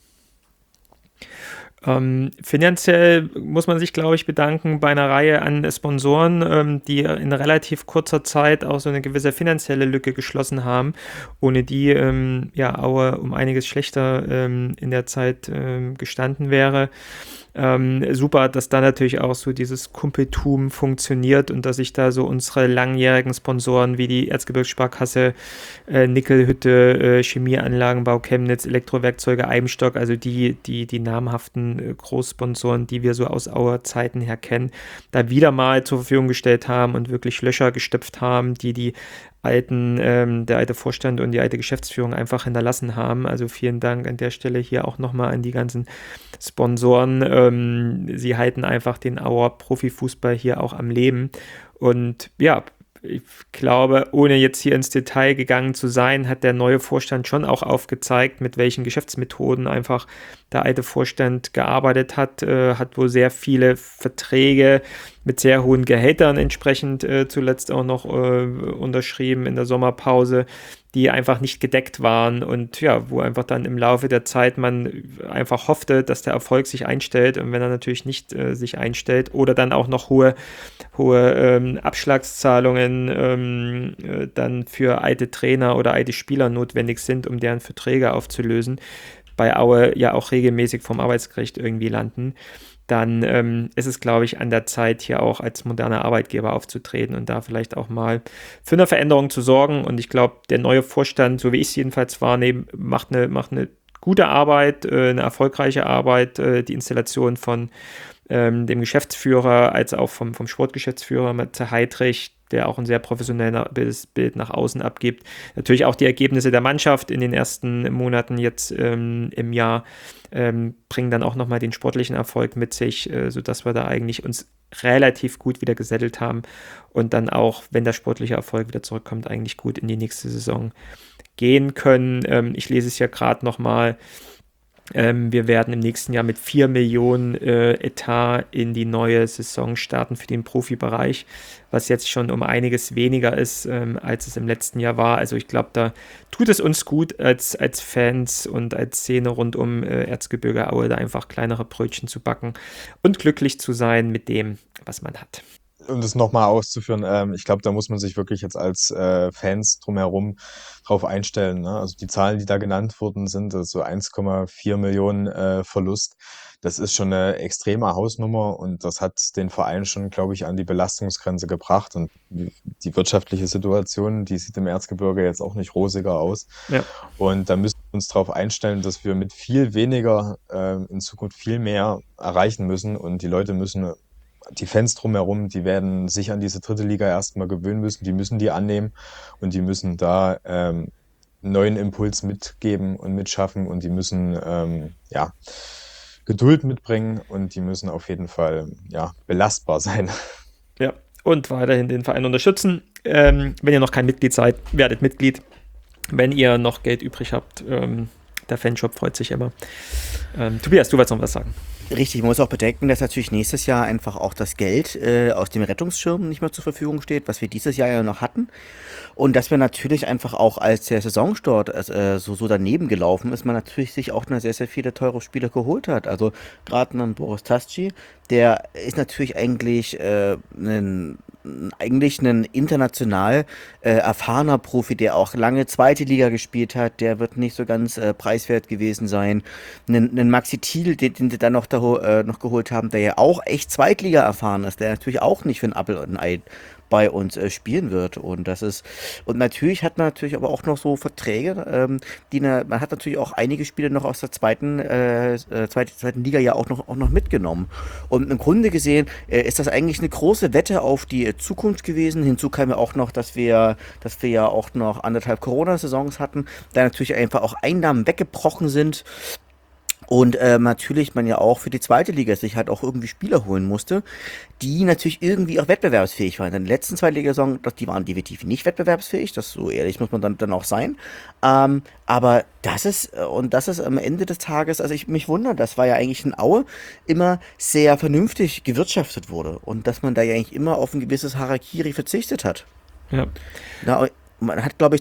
S1: Finanziell muss man sich, glaube ich, bedanken bei einer Reihe an Sponsoren, die in relativ kurzer Zeit auch so eine gewisse finanzielle Lücke geschlossen haben, ohne die Aue um einiges schlechter in der Zeit gestanden wäre. Super, dass da natürlich auch so dieses Kumpeltum funktioniert und dass sich da so unsere langjährigen Sponsoren wie die Erzgebirgssparkasse, Nickelhütte, Chemieanlagenbau Chemnitz, Elektrowerkzeuge Eibenstock, also die namhaften Großsponsoren, die wir so aus Auer Zeiten her kennen, da wieder mal zur Verfügung gestellt haben und wirklich Löcher gestopft haben, die der alte Vorstand und die alte Geschäftsführung einfach hinterlassen haben. Also vielen Dank an der Stelle hier auch nochmal an die ganzen Sponsoren. Sie halten einfach den Auer Profifußball hier auch am Leben. Und ja, ich glaube, ohne jetzt hier ins Detail gegangen zu sein, hat der neue Vorstand schon auch aufgezeigt, mit welchen Geschäftsmethoden einfach der alte Vorstand gearbeitet hat, hat wohl sehr viele Verträge mit sehr hohen Gehältern entsprechend zuletzt auch noch unterschrieben in der Sommerpause, die einfach nicht gedeckt waren und ja, wo einfach dann im Laufe der Zeit man einfach hoffte, dass der Erfolg sich einstellt, und wenn er natürlich nicht sich einstellt oder dann auch noch hohe Abschlagszahlungen dann für alte Trainer oder alte Spieler notwendig sind, um deren Verträge aufzulösen, bei Aue ja auch regelmäßig vom Arbeitsgericht irgendwie landen. dann ist es, glaube ich, an der Zeit, hier auch als moderner Arbeitgeber aufzutreten und da vielleicht auch mal für eine Veränderung zu sorgen. Und ich glaube, der neue Vorstand, so wie ich es jedenfalls wahrnehme, macht eine gute Arbeit, eine erfolgreiche Arbeit, die Installation von dem Geschäftsführer als auch vom Sportgeschäftsführer Matze Heidrich, der auch ein sehr professionelles Bild nach außen abgibt. Natürlich auch die Ergebnisse der Mannschaft in den ersten Monaten jetzt im Jahr bringen dann auch nochmal den sportlichen Erfolg mit sich, sodass wir da eigentlich uns relativ gut wieder gesettelt haben und dann auch, wenn der sportliche Erfolg wieder zurückkommt, eigentlich gut in die nächste Saison gehen können. Ich lese es ja gerade nochmal. Wir werden im nächsten Jahr mit 4 Millionen Etat in die neue Saison starten für den Profibereich, was jetzt schon um einiges weniger ist, als es im letzten Jahr war. Also ich glaube, da tut es uns gut als Fans und als Szene rund um Erzgebirge Aue, da einfach kleinere Brötchen zu backen und glücklich zu sein mit dem, was man hat.
S3: Um das nochmal auszuführen, ich glaube, da muss man sich wirklich jetzt als Fans drumherum drauf einstellen. Ne? Also die Zahlen, die da genannt wurden, sind so 1,4 Millionen Verlust. Das ist schon eine extreme Hausnummer und das hat den Verein schon, glaube ich, an die Belastungsgrenze gebracht. Und die wirtschaftliche Situation, die sieht im Erzgebirge jetzt auch nicht rosiger aus.
S1: Ja.
S3: Und da müssen wir uns darauf einstellen, dass wir mit viel weniger in Zukunft viel mehr erreichen müssen und die Fans drumherum, die werden sich an diese dritte Liga erstmal gewöhnen müssen, die müssen die annehmen und die müssen da einen neuen Impuls mitgeben und mitschaffen und die müssen Geduld mitbringen und die müssen auf jeden Fall belastbar sein.
S1: Ja, und weiterhin den Verein unterstützen. Wenn ihr noch kein Mitglied seid, werdet Mitglied. Wenn ihr noch Geld übrig habt, der Fanshop freut sich immer. Tobias, du wolltest noch was sagen.
S2: Richtig, man muss auch bedenken, dass natürlich nächstes Jahr einfach auch das Geld aus dem Rettungsschirm nicht mehr zur Verfügung steht, was wir dieses Jahr ja noch hatten. Und dass wir natürlich einfach auch, als der Saisonstart so daneben gelaufen ist, man natürlich sich auch sehr, sehr viele teure Spieler geholt hat. Also gerade einen Boris Tasci, der ist natürlich eigentlich ein international erfahrener Profi, der auch lange zweite Liga gespielt hat. Der wird nicht so ganz preiswert gewesen sein. Einen Maxi Thiel, den sie dann noch geholt haben, der ja auch echt Zweitliga erfahren ist, der natürlich auch nicht für ein Appel und ein Ei bei uns spielen wird. Und natürlich hat man natürlich aber auch noch so Verträge, man hat natürlich auch einige Spiele noch aus der zweiten Liga ja auch noch mitgenommen. Und im Grunde gesehen ist das eigentlich eine große Wette auf die Zukunft gewesen. Hinzu kam ja auch noch, dass wir ja auch noch 1,5 Corona-Saisons hatten, da natürlich einfach auch Einnahmen weggebrochen sind. Und natürlich man ja auch für die zweite Liga sich halt auch irgendwie Spieler holen musste, die natürlich irgendwie auch wettbewerbsfähig waren. In der letzten Zweitligasaison, die waren definitiv nicht wettbewerbsfähig, das so ehrlich muss man dann auch sein. Aber das ist am Ende des Tages, also mich wundert, das war ja eigentlich in Aue immer sehr vernünftig gewirtschaftet wurde und dass man da ja eigentlich immer auf ein gewisses Harakiri verzichtet hat.
S1: Ja.
S2: Man hat, glaube ich,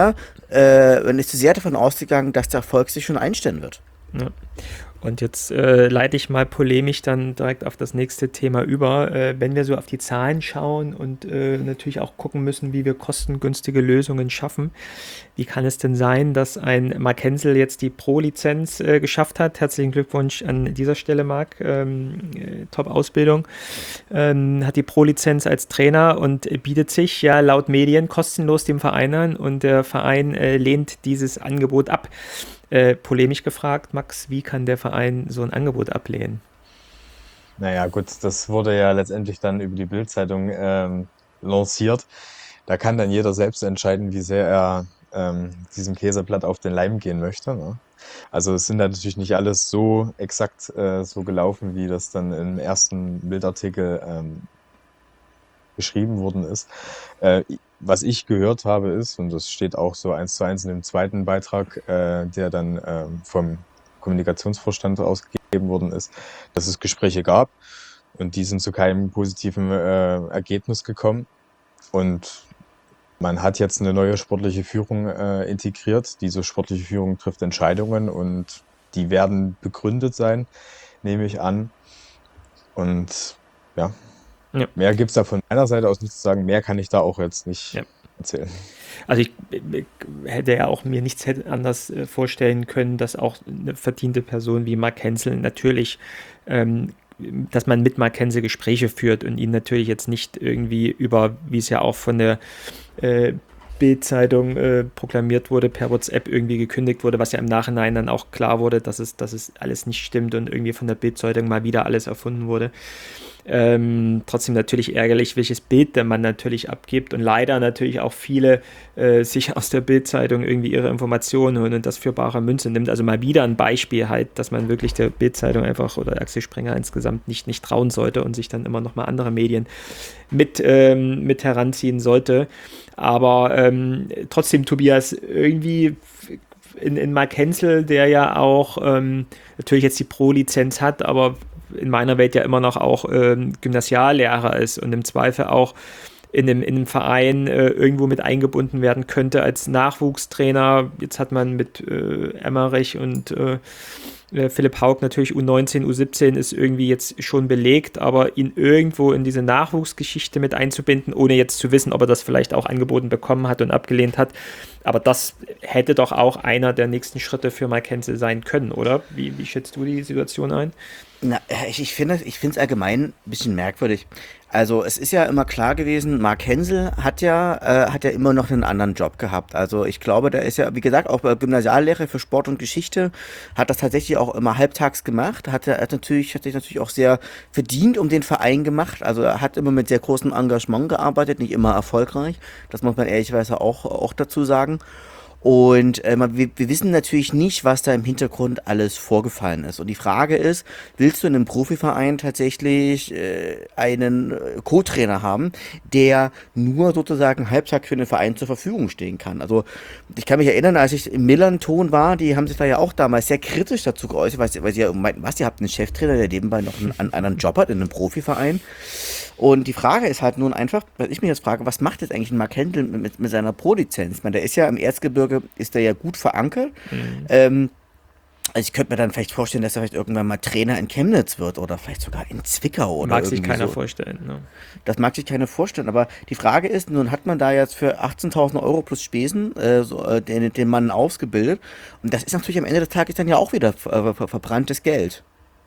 S2: man ist zu sehr davon ausgegangen, dass der Erfolg sich schon einstellen wird.
S1: Ja. Und jetzt leite ich mal polemisch dann direkt auf das nächste Thema über. Wenn wir so auf die Zahlen schauen und natürlich auch gucken müssen, wie wir kostengünstige Lösungen schaffen, wie kann es denn sein, dass ein Marc Hensel jetzt die Pro-Lizenz geschafft hat? Herzlichen Glückwunsch an dieser Stelle, Marc. Top-Ausbildung. Hat die Pro-Lizenz als Trainer und bietet sich ja laut Medien kostenlos dem Verein an und der Verein lehnt dieses Angebot ab. Polemisch gefragt, Max, wie kann der Verein so ein Angebot ablehnen?
S3: Naja, gut, das wurde ja letztendlich dann über die Bild-Zeitung lanciert. Da kann dann jeder selbst entscheiden, wie sehr er diesem Käseblatt auf den Leim gehen möchte. Ne? Also es sind natürlich nicht alles so exakt so gelaufen, wie das dann im ersten Bildartikel beschrieben worden ist. Was ich gehört habe ist, und das steht auch so 1:1 in dem zweiten Beitrag, der dann vom Kommunikationsvorstand ausgegeben worden ist, dass es Gespräche gab und die sind zu keinem positiven Ergebnis gekommen. Und man hat jetzt eine neue sportliche Führung integriert. Diese sportliche Führung trifft Entscheidungen und die werden begründet sein, nehme ich an. Und ja.
S1: Ja.
S3: Mehr gibt es da von meiner Seite aus nicht zu sagen. Mehr kann ich da auch jetzt nicht erzählen.
S1: Also ich hätte ja auch mir nichts anders vorstellen können, dass auch eine verdiente Person wie Marc Hensel natürlich dass man mit Mark Hensel Gespräche führt und ihn natürlich jetzt nicht irgendwie über, wie es ja auch von der Bild-Zeitung proklamiert wurde, per WhatsApp irgendwie gekündigt wurde, was ja im Nachhinein dann auch klar wurde, dass es alles nicht stimmt und irgendwie von der Bild-Zeitung mal wieder alles erfunden wurde. Trotzdem natürlich ärgerlich, welches Bild der Mann natürlich abgibt und leider natürlich auch viele sich aus der Bild-Zeitung irgendwie ihre Informationen holen und das für bare Münze nimmt. Also mal wieder ein Beispiel halt, dass man wirklich der Bild-Zeitung einfach oder Axel Springer insgesamt nicht trauen sollte und sich dann immer noch mal andere Medien mit heranziehen sollte. Aber trotzdem, Tobias, irgendwie in Mark Hensel, der ja auch natürlich jetzt die Pro-Lizenz hat, aber in meiner Welt ja immer noch auch Gymnasiallehrer ist und im Zweifel auch in einem Verein irgendwo mit eingebunden werden könnte als Nachwuchstrainer. Jetzt hat man mit Emmerich und Philipp Haug natürlich U19, U17 ist irgendwie jetzt schon belegt, aber ihn irgendwo in diese Nachwuchsgeschichte mit einzubinden, ohne jetzt zu wissen, ob er das vielleicht auch angeboten bekommen hat und abgelehnt hat. Aber das hätte doch auch einer der nächsten Schritte für Mark Hensel sein können, oder? Wie schätzt du die Situation ein?
S2: Na, ich finde es allgemein ein bisschen merkwürdig. Also es ist ja immer klar gewesen, Mark Hensel hat ja immer noch einen anderen Job gehabt. Also ich glaube, der ist ja, wie gesagt, auch Gymnasiallehrer für Sport und Geschichte, hat das tatsächlich auch immer halbtags gemacht, hat sich natürlich auch sehr verdient um den Verein gemacht. Also er hat immer mit sehr großem Engagement gearbeitet, nicht immer erfolgreich. Das muss man ehrlicherweise auch dazu sagen. Und wir wissen natürlich nicht, was da im Hintergrund alles vorgefallen ist. Und die Frage ist, willst du in einem Profiverein tatsächlich einen Co-Trainer haben, der nur sozusagen halbtags für den Verein zur Verfügung stehen kann? Also ich kann mich erinnern, als ich im Millanton war, die haben sich da ja auch damals sehr kritisch dazu geäußert, weil sie ja meinten, ihr habt einen Cheftrainer, der nebenbei noch einen anderen Job hat in einem Profiverein. Und die Frage ist halt nun einfach, was ich mich jetzt frage, was macht jetzt eigentlich ein Mark Hensel mit seiner Pro-Lizenz? Ich meine, der ist ja im Erzgebirge, ist der ja gut verankert. Also ich könnte mir dann vielleicht vorstellen, dass er vielleicht irgendwann mal Trainer in Chemnitz wird oder vielleicht sogar in Zwickau oder
S1: Mag sich keiner
S2: so.
S1: vorstellen. Ne?
S2: Das mag sich keiner vorstellen, aber die Frage ist, nun hat man da jetzt für 18.000 Euro plus Spesen den Mann ausgebildet und das ist natürlich am Ende des Tages dann ja auch wieder verbranntes Geld.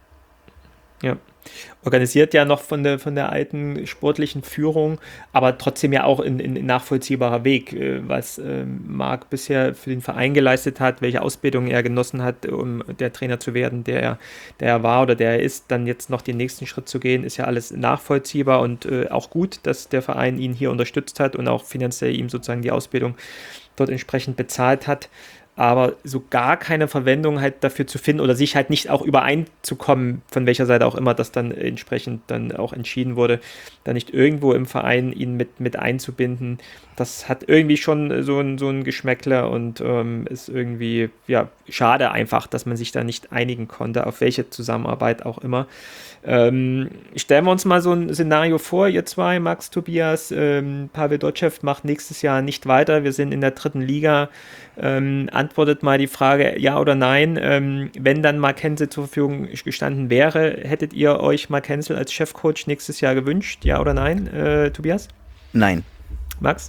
S1: Ja. Organisiert ja noch von der alten sportlichen Führung, aber trotzdem ja auch in nachvollziehbarer Weg, was Marc bisher für den Verein geleistet hat, welche Ausbildung er genossen hat, um der Trainer zu werden, der er war oder der er ist, dann jetzt noch den nächsten Schritt zu gehen, ist ja alles nachvollziehbar und auch gut, dass der Verein ihn hier unterstützt hat und auch finanziell ihm sozusagen die Ausbildung dort entsprechend bezahlt hat. Aber so gar keine Verwendung halt dafür zu finden oder sich halt nicht auch übereinzukommen, von welcher Seite auch immer das dann entsprechend dann auch entschieden wurde, da nicht irgendwo im Verein ihn mit einzubinden, das hat irgendwie schon so ein Geschmäckle und ist irgendwie ja schade einfach, dass man sich da nicht einigen konnte, auf welche Zusammenarbeit auch immer. Stellen wir uns mal so ein Szenario vor, ihr zwei, Max, Tobias, Pavel Dotschew macht nächstes Jahr nicht weiter, wir sind in der 3. Liga, antwortet mal die Frage, ja oder nein, wenn dann Mark Hensel zur Verfügung gestanden wäre, hättet ihr euch Mark Hensel als Chefcoach nächstes Jahr gewünscht, ja oder nein, Tobias?
S2: Nein.
S1: Max?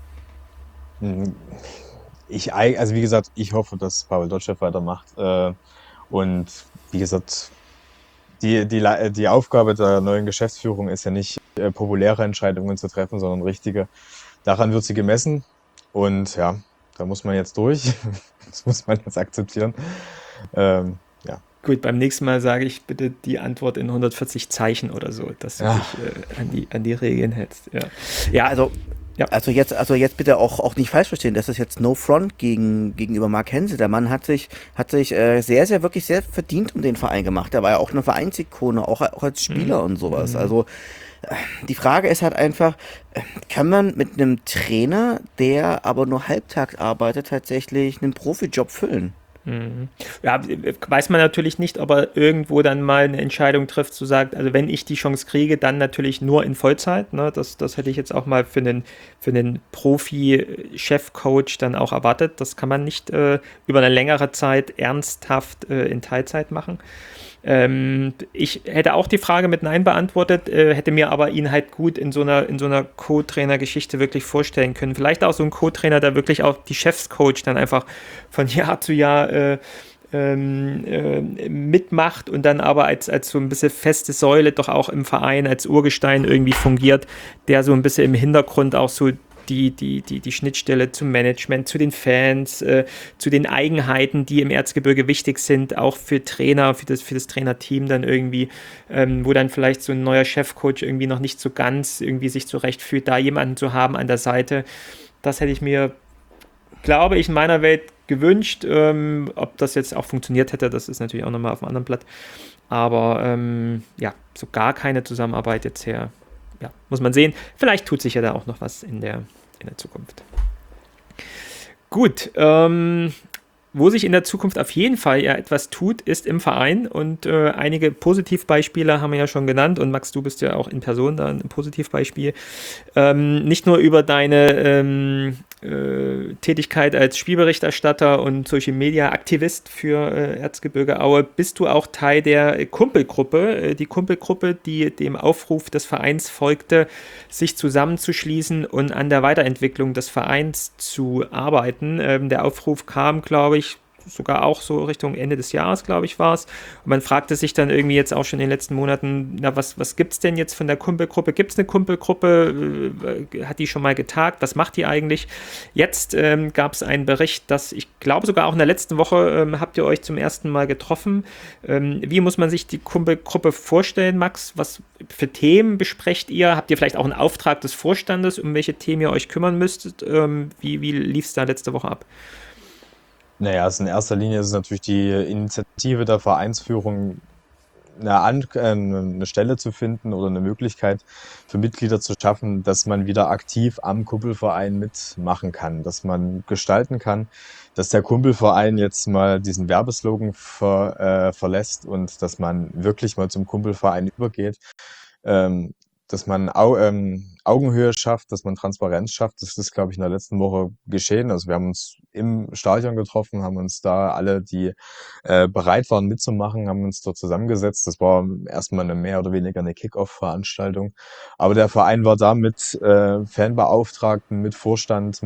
S3: Also wie gesagt, ich hoffe, dass Pavel Dotschew weitermacht und wie gesagt, die Aufgabe der neuen Geschäftsführung ist ja nicht, populäre Entscheidungen zu treffen, sondern richtige. Daran wird sie gemessen. Und ja, da muss man jetzt durch. Das muss man jetzt akzeptieren. Ja.
S1: Gut, beim nächsten Mal sage ich bitte die Antwort in 140 Zeichen oder so, dass du dich an die Regeln hältst. Ja, also... Ja.
S2: Also jetzt bitte auch nicht falsch verstehen, das ist jetzt no front gegenüber Mark Hensel. Der Mann hat sich wirklich sehr verdient um den Verein gemacht. Er war ja auch eine Vereinsikone, auch als Spieler und sowas. Also die Frage ist halt einfach, kann man mit einem Trainer, der aber nur halbtags arbeitet, tatsächlich einen Profijob füllen?
S1: Ja, weiß man natürlich nicht, ob er irgendwo dann mal eine Entscheidung trifft, zu sagen, also wenn ich die Chance kriege, dann natürlich nur in Vollzeit. Ne? Das hätte ich jetzt auch mal für einen Profi-Chef-Coach dann auch erwartet. Das kann man nicht über eine längere Zeit ernsthaft in Teilzeit machen. Ich hätte auch die Frage mit Nein beantwortet, hätte mir aber ihn halt gut in so einer Co-Trainer-Geschichte wirklich vorstellen können. Vielleicht auch so ein Co-Trainer, der wirklich auch die Chefscoach dann einfach von Jahr zu Jahr mitmacht und dann aber als so ein bisschen feste Säule doch auch im Verein als Urgestein irgendwie fungiert, der so ein bisschen im Hintergrund auch so die Schnittstelle zum Management, zu den Fans, zu den Eigenheiten, die im Erzgebirge wichtig sind, auch für Trainer, für das Trainerteam dann irgendwie, wo dann vielleicht so ein neuer Chefcoach irgendwie noch nicht so ganz irgendwie sich zurechtfühlt, da jemanden zu haben an der Seite. Das hätte ich mir, glaube ich, in meiner Welt gewünscht. Ob das jetzt auch funktioniert hätte, das ist natürlich auch nochmal auf einem anderen Blatt. Aber ja, so gar keine Zusammenarbeit jetzt her. Ja, muss man sehen. Vielleicht tut sich ja da auch noch was in der Zukunft. Gut, wo sich in der Zukunft auf jeden Fall ja etwas tut, ist im Verein und einige Positivbeispiele haben wir ja schon genannt und Max, du bist ja auch in Person da ein Positivbeispiel. Nicht nur über deine Tätigkeit als Spielberichterstatter und Social Media Aktivist für Erzgebirge Aue, bist du auch Teil der Kumpelgruppe, die Kumpelgruppe, die dem Aufruf des Vereins folgte, sich zusammenzuschließen und an der Weiterentwicklung des Vereins zu arbeiten. Der Aufruf kam, glaube ich, sogar auch so Richtung Ende des Jahres, glaube ich, war es. Und man fragte sich dann irgendwie jetzt auch schon in den letzten Monaten, na, was gibt es denn jetzt von der Kumpelgruppe? Gibt es eine Kumpelgruppe? Hat die schon mal getagt? Was macht die eigentlich? Jetzt gab es einen Bericht, dass ich glaube sogar auch in der letzten Woche habt ihr euch zum ersten Mal getroffen. Wie muss man sich die Kumpelgruppe vorstellen, Max? Was für Themen besprecht ihr? Habt ihr vielleicht auch einen Auftrag des Vorstandes, um welche Themen ihr euch kümmern müsstet? Wie lief es da letzte Woche ab?
S3: Naja, also in erster Linie ist es natürlich die Initiative der Vereinsführung, eine Stelle zu finden oder eine Möglichkeit für Mitglieder zu schaffen, dass man wieder aktiv am Kumpelverein mitmachen kann, dass man gestalten kann, dass der Kumpelverein jetzt mal diesen Werbeslogan verlässt und dass man wirklich mal zum Kumpelverein übergeht. Dass man Augenhöhe schafft, dass man Transparenz schafft. Das ist, glaube ich, in der letzten Woche geschehen. Also wir haben uns im Stadion getroffen, haben uns da alle, die bereit waren mitzumachen, haben uns dort zusammengesetzt. Das war erstmal eine mehr oder weniger eine Kick-Off-Veranstaltung. Aber der Verein war da mit Fanbeauftragten, mit Vorstand,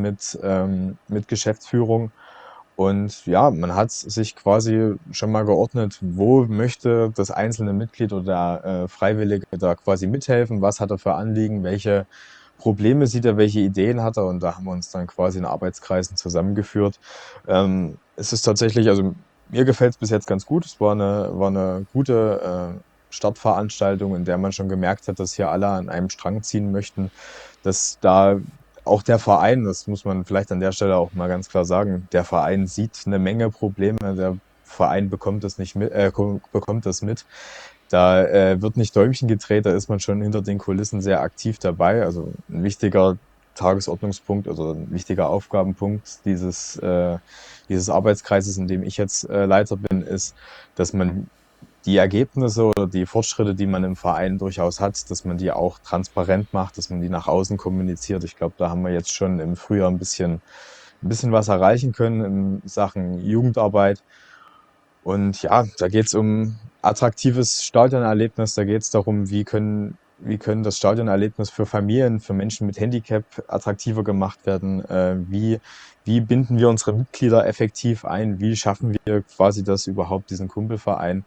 S3: mit Geschäftsführung. Und ja, man hat sich quasi schon mal geordnet, wo möchte das einzelne Mitglied oder der Freiwillige da quasi mithelfen, was hat er für Anliegen, welche Probleme sieht er, welche Ideen hat er und da haben wir uns dann quasi in Arbeitskreisen zusammengeführt. Es ist tatsächlich, also mir gefällt es bis jetzt ganz gut. Es war eine gute Startveranstaltung, in der man schon gemerkt hat, dass hier alle an einem Strang ziehen möchten, dass da auch der Verein, das muss man vielleicht an der Stelle auch mal ganz klar sagen, der Verein sieht eine Menge Probleme, der Verein bekommt das nicht mit, bekommt das mit. Da wird nicht Däumchen gedreht, da ist man schon hinter den Kulissen sehr aktiv dabei. Also ein wichtiger Tagesordnungspunkt oder ein wichtiger Aufgabenpunkt dieses Arbeitskreises, in dem ich jetzt Leiter bin, ist, dass man die Ergebnisse oder die Fortschritte, die man im Verein durchaus hat, dass man die auch transparent macht, dass man die nach außen kommuniziert. Ich glaube, da haben wir jetzt schon im Frühjahr ein bisschen was erreichen können in Sachen Jugendarbeit. Und ja, da geht es um attraktives Stadionerlebnis, da geht es darum, wie können das Stadionerlebnis für Familien, für Menschen mit Handicap attraktiver gemacht werden, wie binden wir unsere Mitglieder effektiv ein, wie schaffen wir quasi das überhaupt, diesen Kumpelverein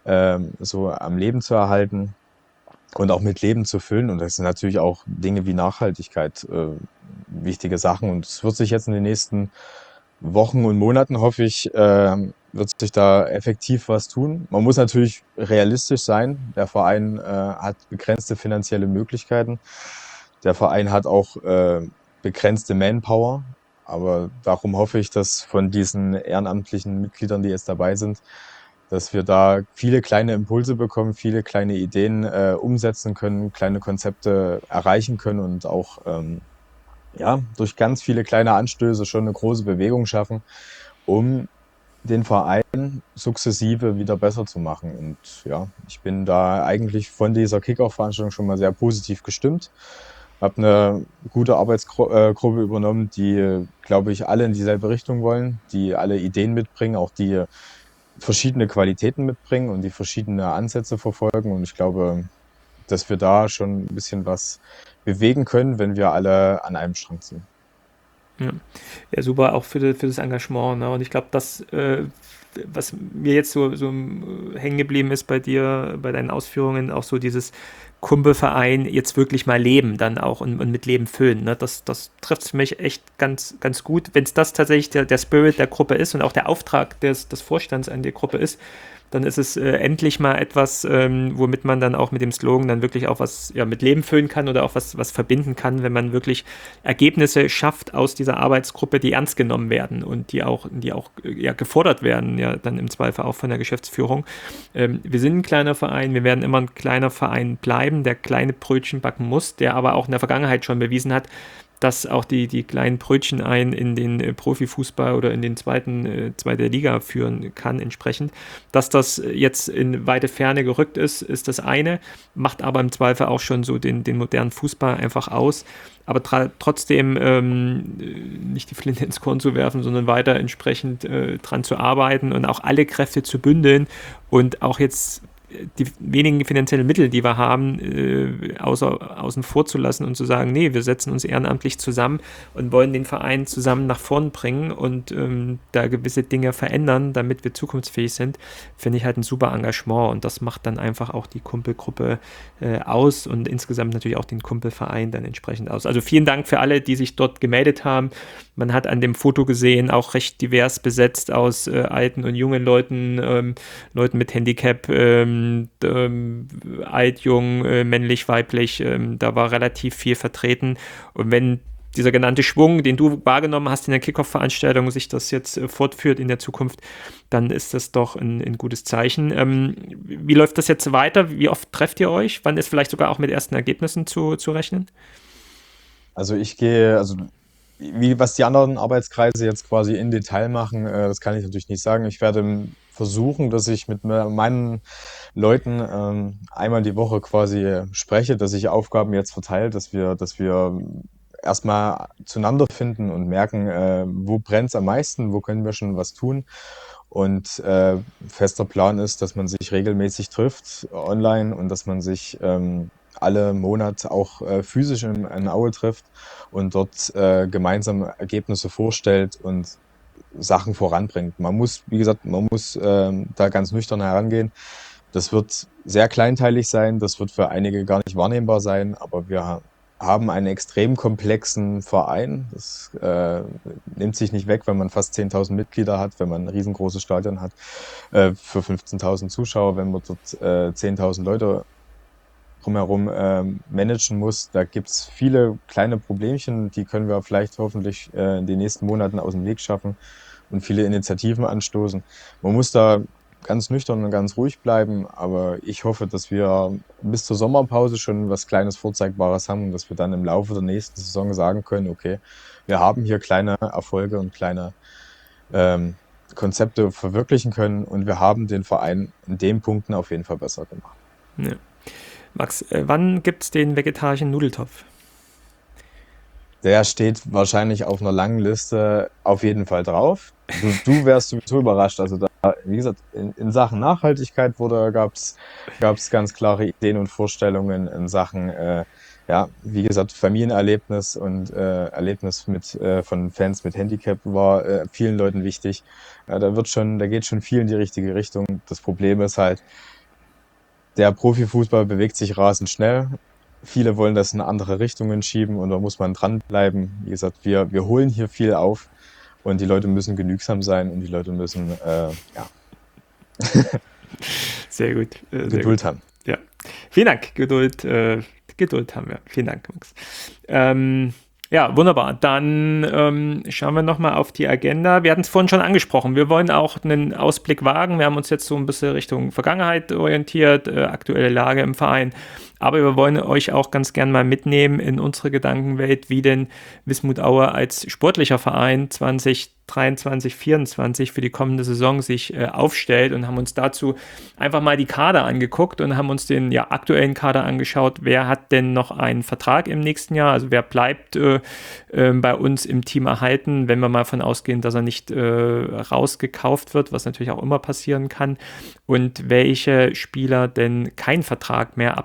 S3: so am Leben zu erhalten und auch mit Leben zu füllen. Und das sind natürlich auch Dinge wie Nachhaltigkeit wichtige Sachen. Und es wird sich jetzt in den nächsten Wochen und Monaten, hoffe ich, wird sich da effektiv was tun. Man muss natürlich realistisch sein. Der Verein hat begrenzte finanzielle Möglichkeiten. Der Verein hat auch begrenzte Manpower. Aber darum hoffe ich, dass von diesen ehrenamtlichen Mitgliedern, die jetzt dabei sind, dass wir da viele kleine Impulse bekommen, viele kleine Ideen umsetzen können, kleine Konzepte erreichen können und auch ja, durch ganz viele kleine Anstöße schon eine große Bewegung schaffen, um den Verein sukzessive wieder besser zu machen. Und ja, ich bin da eigentlich von dieser Kick-Off-Veranstaltung schon mal sehr positiv gestimmt. Habe eine gute Arbeitsgruppe übernommen, die, glaube ich, alle in dieselbe Richtung wollen, die alle Ideen mitbringen, auch die verschiedene Qualitäten mitbringen und die verschiedene Ansätze verfolgen. Und ich glaube, dass wir da schon ein bisschen was bewegen können, wenn wir alle an einem Strang ziehen.
S1: Ja, ja super, auch für das Engagement. Ne? Und ich glaube, das was mir jetzt so hängen geblieben ist bei dir, bei deinen Ausführungen, auch so dieses Kumpelverein jetzt wirklich mal leben dann auch und mit Leben füllen. Ne? Das trifft für mich echt ganz, ganz gut. Wenn es das tatsächlich der Spirit der Gruppe ist und auch der Auftrag des Vorstands an die Gruppe ist, dann ist es endlich mal etwas, womit man dann auch mit dem Slogan dann wirklich auch was mit Leben füllen kann oder auch was verbinden kann, wenn man wirklich Ergebnisse schafft aus dieser Arbeitsgruppe, die ernst genommen werden und die auch gefordert werden, ja dann im Zweifel auch von der Geschäftsführung. Wir sind ein kleiner Verein, wir werden immer ein kleiner Verein bleiben, der kleine Brötchen backen muss, der aber auch in der Vergangenheit schon bewiesen hat, dass auch die kleinen Brötchen in den Profifußball oder in den zweite Liga führen kann entsprechend. Dass das jetzt in weite Ferne gerückt ist das eine, macht aber im Zweifel auch schon so den modernen Fußball einfach aus. Aber trotzdem nicht die Flinte ins Korn zu werfen, sondern weiter entsprechend dran zu arbeiten und auch alle Kräfte zu bündeln und auch jetzt die wenigen finanziellen Mittel, die wir haben, außen vor zu lassen und zu sagen, nee, wir setzen uns ehrenamtlich zusammen und wollen den Verein zusammen nach vorn bringen und da gewisse Dinge verändern, damit wir zukunftsfähig sind, finde ich halt ein super Engagement und das macht dann einfach auch die Kumpelgruppe aus und insgesamt natürlich auch den Kumpelverein dann entsprechend aus. Also vielen Dank für alle, die sich dort gemeldet haben. Man hat an dem Foto gesehen, auch recht divers besetzt aus alten und jungen Leuten, Leuten mit Handicap, alt, jung, männlich, weiblich, da war relativ viel vertreten. Und wenn dieser genannte Schwung, den du wahrgenommen hast in der Kickoff-Veranstaltung, sich das jetzt fortführt in der Zukunft, dann ist das doch ein gutes Zeichen. Wie läuft das jetzt weiter? Wie oft trefft ihr euch? Wann ist vielleicht sogar auch mit ersten Ergebnissen zu rechnen?
S3: Also was die anderen Arbeitskreise jetzt quasi in Detail machen, das kann ich natürlich nicht sagen. Ich werde versuchen, dass ich mit meinen Leuten einmal die Woche quasi spreche, dass ich Aufgaben jetzt verteile, dass wir erstmal zueinander finden und merken, wo brennt es am meisten, wo können wir schon was tun. Und fester Plan ist, dass man sich regelmäßig trifft online und dass man sich alle Monate auch physisch in Aue trifft und dort gemeinsam Ergebnisse vorstellt und Sachen voranbringt. Man muss da ganz nüchtern herangehen. Das wird sehr kleinteilig sein, das wird für einige gar nicht wahrnehmbar sein, aber wir haben einen extrem komplexen Verein. Das nimmt sich nicht weg, wenn man fast 10.000 Mitglieder hat, wenn man ein riesengroßes Stadion hat für 15.000 Zuschauer, wenn man dort 10.000 Leute drumherum managen muss. Da gibt es viele kleine Problemchen, die können wir vielleicht hoffentlich in den nächsten Monaten aus dem Weg schaffen und viele Initiativen anstoßen. Man muss da ganz nüchtern und ganz ruhig bleiben, aber ich hoffe, dass wir bis zur Sommerpause schon was Kleines Vorzeigbares haben und dass wir dann im Laufe der nächsten Saison sagen können, okay, wir haben hier kleine Erfolge und kleine Konzepte verwirklichen können und wir haben den Verein in den Punkten auf jeden Fall besser gemacht.
S1: Ja. Max, wann gibt es den vegetarischen Nudeltopf?
S3: Der steht wahrscheinlich auf einer langen Liste auf jeden Fall drauf. Du wärst sowieso überrascht. Also da, wie gesagt, in Sachen Nachhaltigkeit gab's ganz klare Ideen und Vorstellungen in Sachen, wie gesagt, Familienerlebnis und Erlebnis von Fans mit Handicap war vielen Leuten wichtig. Da geht schon viel in die richtige Richtung. Das Problem ist halt, der Profifußball bewegt sich rasend schnell. Viele wollen das in andere Richtungen schieben und da muss man dranbleiben. Wie gesagt, wir holen hier viel auf und die Leute müssen genügsam sein und die Leute müssen
S1: sehr gut.
S3: Geduld haben.
S1: Ja, vielen Dank. Geduld haben wir. Vielen Dank, Max. Ja, wunderbar. Dann schauen wir nochmal auf die Agenda. Wir hatten es vorhin schon angesprochen. Wir wollen auch einen Ausblick wagen. Wir haben uns jetzt so ein bisschen Richtung Vergangenheit orientiert, aktuelle Lage im Verein. Aber wir wollen euch auch ganz gern mal mitnehmen in unsere Gedankenwelt, wie denn Wismut Aue als sportlicher Verein 2023, 2024 für die kommende Saison sich aufstellt und haben uns dazu einfach mal die Kader angeguckt und haben uns den aktuellen Kader angeschaut. Wer hat denn noch einen Vertrag im nächsten Jahr? Also wer bleibt bei uns im Team erhalten, wenn wir mal davon ausgehen, dass er nicht rausgekauft wird, was natürlich auch immer passieren kann. Und welche Spieler denn keinen Vertrag mehr ab Sommer haben.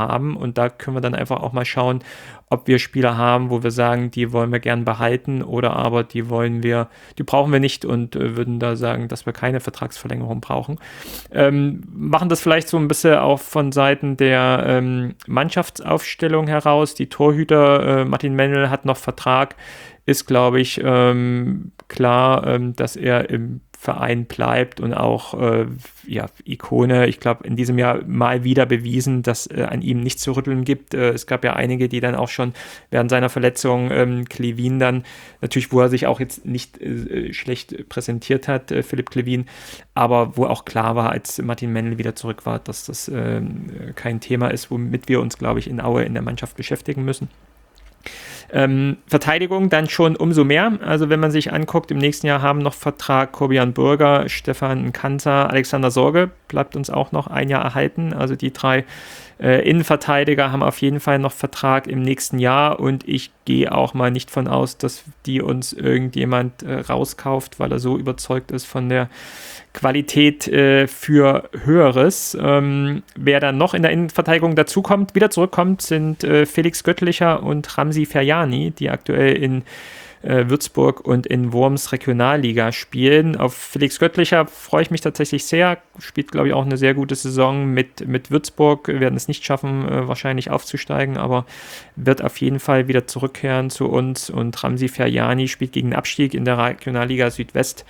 S1: haben. Und da können wir dann einfach auch mal schauen, ob wir Spieler haben, wo wir sagen, die wollen wir gern behalten oder aber die brauchen wir nicht und würden da sagen, dass wir keine Vertragsverlängerung brauchen. Machen das vielleicht so ein bisschen auch von Seiten der Mannschaftsaufstellung heraus. Die Torhüter, Martin Mennel hat noch Vertrag, ist, glaube ich, klar, dass er im Verein bleibt und auch Ikone. Ich glaube, in diesem Jahr mal wieder bewiesen, dass an ihm nichts zu rütteln gibt. Es gab ja einige, die dann auch schon während seiner Verletzung Klevin dann, natürlich, wo er sich auch jetzt nicht schlecht präsentiert hat, Philipp Klevin, aber wo auch klar war, als Martin Mennel wieder zurück war, dass das kein Thema ist, womit wir uns, glaube ich, in Aue in der Mannschaft beschäftigen müssen. Verteidigung dann schon umso mehr. Also wenn man sich anguckt, im nächsten Jahr haben noch Vertrag Corbian Burger, Stefan Kanter, Alexander Sorge, bleibt uns auch noch ein Jahr erhalten. Also die 3 Innenverteidiger haben auf jeden Fall noch Vertrag im nächsten Jahr und ich gehe auch mal nicht von aus, dass die uns irgendjemand rauskauft, weil er so überzeugt ist von der Qualität für Höheres. Wer dann noch in der Innenverteidigung wieder zurückkommt, sind Felix Göttlicher und Ramzi Ferjani, die aktuell in Würzburg und in Worms Regionalliga spielen. Auf Felix Göttlicher freue ich mich tatsächlich sehr. Spielt, glaube ich, auch eine sehr gute Saison mit Würzburg. Wir werden es nicht schaffen, wahrscheinlich aufzusteigen, aber wird auf jeden Fall wieder zurückkehren zu uns. Und Ramzi Ferjani spielt gegen den Abstieg in der Regionalliga Südwest.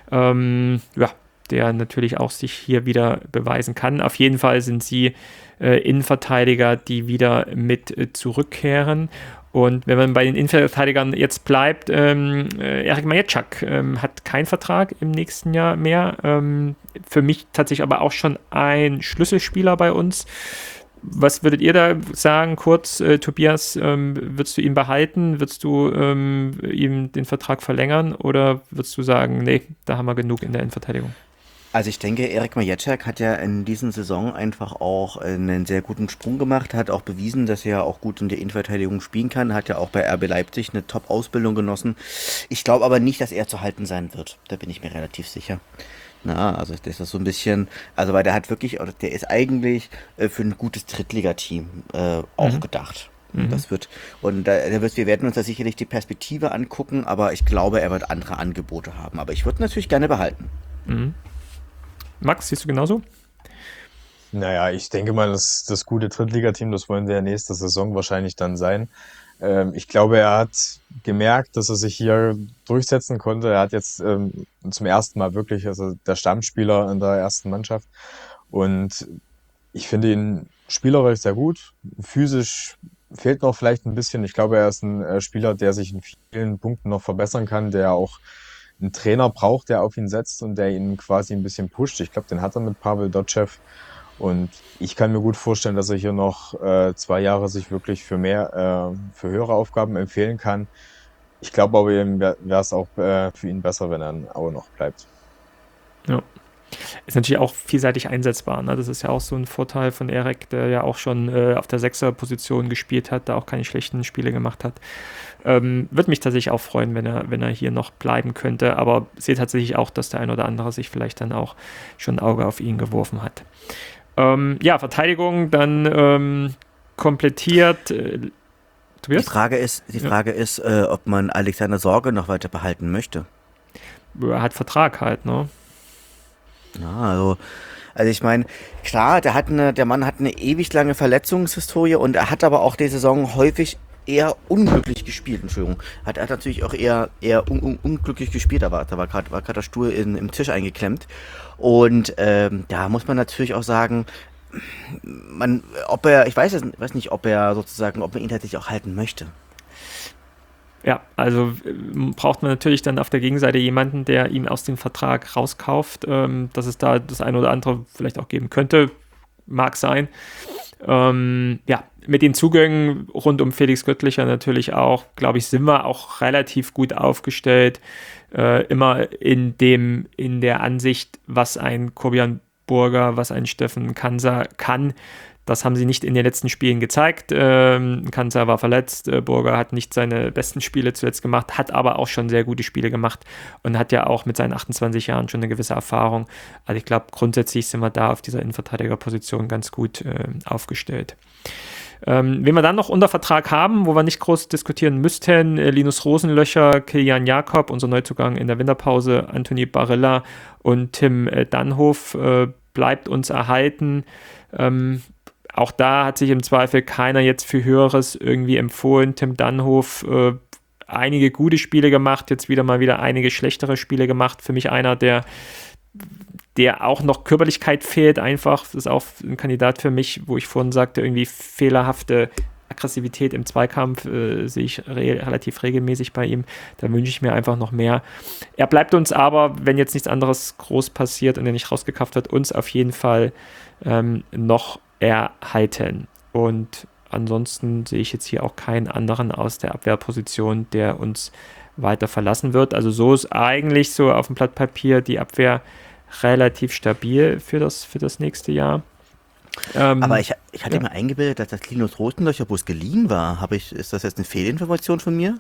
S1: Der natürlich auch sich hier wieder beweisen kann. Auf jeden Fall sind sie Innenverteidiger, die wieder mit zurückkehren. Und wenn man bei den Innenverteidigern jetzt bleibt, Erik Majeczak hat keinen Vertrag im nächsten Jahr mehr. Für mich tatsächlich aber auch schon ein Schlüsselspieler bei uns. Was würdet ihr da sagen, kurz, Tobias, würdest du ihn behalten? Würdest du ihm den Vertrag verlängern? Oder würdest du sagen, nee, da haben wir genug in der Innenverteidigung?
S2: Also ich denke, Erik Majeczak hat ja in diesen Saison einfach auch einen sehr guten Sprung gemacht, hat auch bewiesen, dass er auch gut in der Innenverteidigung spielen kann, hat ja auch bei RB Leipzig eine Top-Ausbildung genossen. Ich glaube aber nicht, dass er zu halten sein wird. Da bin ich mir relativ sicher. Also das ist so ein bisschen, also weil der ist eigentlich für ein gutes Drittligateam auch gedacht.
S1: Mhm.
S2: Wir werden uns da sicherlich die Perspektive angucken, aber ich glaube, er wird andere Angebote haben. Aber ich würde natürlich gerne behalten.
S1: Mhm. Max, siehst du genauso?
S3: Naja, ich denke mal, das gute Drittligateam, das wollen wir nächste Saison wahrscheinlich dann sein. Ich glaube, er hat gemerkt, dass er sich hier durchsetzen konnte. Er hat jetzt zum ersten Mal wirklich, also der Stammspieler in der ersten Mannschaft. Und ich finde ihn spielerisch sehr gut. Physisch fehlt noch vielleicht ein bisschen. Ich glaube, er ist ein Spieler, der sich in vielen Punkten noch verbessern kann, der auch einen Trainer braucht, der auf ihn setzt und der ihn quasi ein bisschen pusht. Ich glaube, den hat er mit Pavel Dotschew. Und ich kann mir gut vorstellen, dass er hier noch 2 Jahre sich wirklich für höhere Aufgaben empfehlen kann. Ich glaube aber, wäre es auch für ihn besser, wenn er in Aue noch bleibt.
S1: Ja. Ist natürlich auch vielseitig einsetzbar. Ne? Das ist ja auch so ein Vorteil von Erik, der ja auch schon auf der 6er-Position gespielt hat, da auch keine schlechten Spiele gemacht hat. Würde mich tatsächlich auch freuen, wenn er hier noch bleiben könnte, aber sehe tatsächlich auch, dass der ein oder andere sich vielleicht dann auch schon ein Auge auf ihn geworfen hat. Verteidigung dann komplettiert.
S2: Tobias? Die Frage ist, ob man Alexander Sorge noch weiter behalten möchte.
S1: Er hat Vertrag halt, ne?
S2: Ja, also ich meine, klar, der Mann hat eine ewig lange Verletzungshistorie und er hat aber auch die Saison häufig eher unglücklich gespielt, Entschuldigung. Er hat natürlich auch eher unglücklich gespielt, da war gerade der Stuhl im Tisch eingeklemmt. Und da muss man natürlich auch sagen, ich weiß nicht, ob man ihn tatsächlich auch halten möchte.
S1: Ja, also braucht man natürlich dann auf der Gegenseite jemanden, der ihn aus dem Vertrag rauskauft, dass es da das eine oder andere vielleicht auch geben könnte, mag sein. Mit den Zugängen rund um Felix Göttlicher natürlich auch, glaube ich, sind wir auch relativ gut aufgestellt. Immer in der Ansicht, was ein Corbian Burger, was ein Steffen Kansa kann. Das haben sie nicht in den letzten Spielen gezeigt. Kansa war verletzt, Burger hat nicht seine besten Spiele zuletzt gemacht, hat aber auch schon sehr gute Spiele gemacht und hat ja auch mit seinen 28 Jahren schon eine gewisse Erfahrung. Also ich glaube, grundsätzlich sind wir da auf dieser Innenverteidigerposition ganz gut aufgestellt. Wen wir dann noch unter Vertrag haben, wo wir nicht groß diskutieren müssten, Linus Rosenlöcher, Kilian Jakob, unser Neuzugang in der Winterpause, Anthony Barilla und Tim Dannhof bleibt uns erhalten. Auch da hat sich im Zweifel keiner jetzt für Höheres irgendwie empfohlen. Tim Dannhof einige gute Spiele gemacht, jetzt wieder einige schlechtere Spiele gemacht. Für mich einer, der auch noch Körperlichkeit fehlt, einfach. Das ist auch ein Kandidat für mich, wo ich vorhin sagte, irgendwie fehlerhafte Aggressivität im Zweikampf sehe ich relativ regelmäßig bei ihm. Da wünsche ich mir einfach noch mehr. Er bleibt uns aber, wenn jetzt nichts anderes groß passiert und er nicht rausgekauft wird, uns auf jeden Fall noch erhalten. Und ansonsten sehe ich jetzt hier auch keinen anderen aus der Abwehrposition, der uns weiter verlassen wird. Also so ist eigentlich so auf dem Blatt Papier die Abwehr relativ stabil für das nächste Jahr.
S2: Aber ich hatte mir eingebildet, dass das Linus Rosenlöcher bloß geliehen war. Ist das jetzt eine Fehlinformation von mir?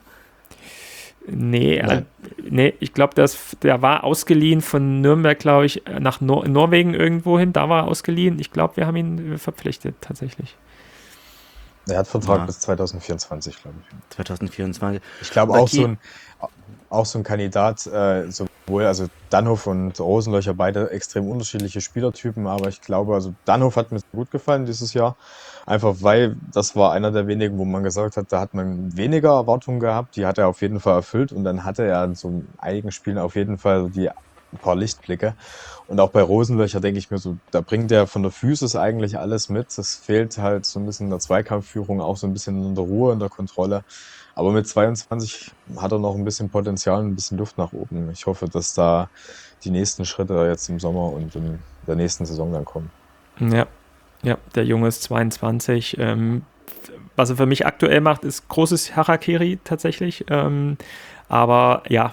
S1: Nee, ich glaube, der war ausgeliehen von Nürnberg, glaube ich, nach Norwegen irgendwo hin. Da war er ausgeliehen. Ich glaube, wir haben ihn verpflichtet, tatsächlich.
S3: Er hat Vertrag bis 2024, glaube ich.
S2: 2024.
S3: Ich glaube auch so ein Kandidat, sowohl, also Dannhof und Rosenlöcher, beide extrem unterschiedliche Spielertypen, aber ich glaube, also Dannhof hat mir gut gefallen dieses Jahr, einfach weil das war einer der wenigen, wo man gesagt hat, da hat man weniger Erwartungen gehabt, die hat er auf jeden Fall erfüllt und dann hatte er in so einigen Spielen auf jeden Fall ein paar Lichtblicke. Und auch bei Rosenlöcher denke ich mir so, da bringt er von der Physis eigentlich alles mit. Es fehlt halt so ein bisschen in der Zweikampfführung, auch so ein bisschen in der Ruhe, in der Kontrolle. Aber mit 22 hat er noch ein bisschen Potenzial, ein bisschen Luft nach oben. Ich hoffe, dass da die nächsten Schritte jetzt im Sommer und in der nächsten Saison dann kommen.
S1: Ja, der Junge ist 22. Was er für mich aktuell macht, ist großes Harakiri tatsächlich. Aber ja,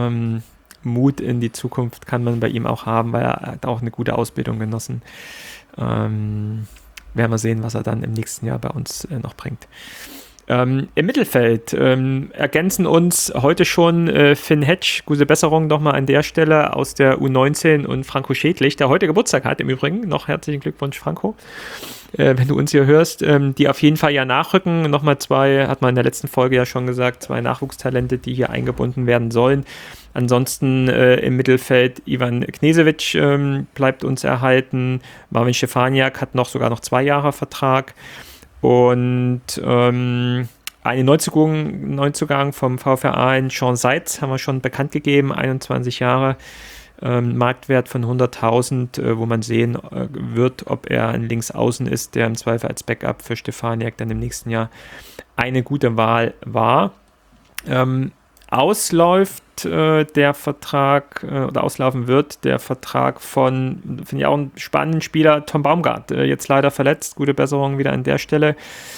S1: Mut in die Zukunft kann man bei ihm auch haben, weil er hat auch eine gute Ausbildung genossen. Werden wir sehen, was er dann im nächsten Jahr bei uns noch bringt. Im Mittelfeld ergänzen uns heute schon Finn Hetsch, gute Besserung nochmal an der Stelle aus der U19 und Franco Schädlich, der heute Geburtstag hat im Übrigen. Noch herzlichen Glückwunsch, Franco, wenn du uns hier hörst, die auf jeden Fall ja nachrücken. Nochmal hat man in der letzten Folge ja schon gesagt, 2 Nachwuchstalente, die hier eingebunden werden sollen. Ansonsten im Mittelfeld Ivan Knesewitsch bleibt uns erhalten. Marvin Stefaniak hat sogar noch 2 Jahre Vertrag. Und einen Neuzugang vom VfR Aalen, Sean Seitz, haben wir schon bekannt gegeben, 21 Jahre, Marktwert von 100.000, wo man sehen wird, ob er ein Linksaußen ist, der im Zweifel als Backup für Stefaniak dann im nächsten Jahr eine gute Wahl war. Ausläuft der Vertrag oder auslaufen wird der Vertrag von, finde ich auch einen spannenden Spieler, Tom Baumgart, jetzt leider verletzt, gute Besserung wieder an der Stelle.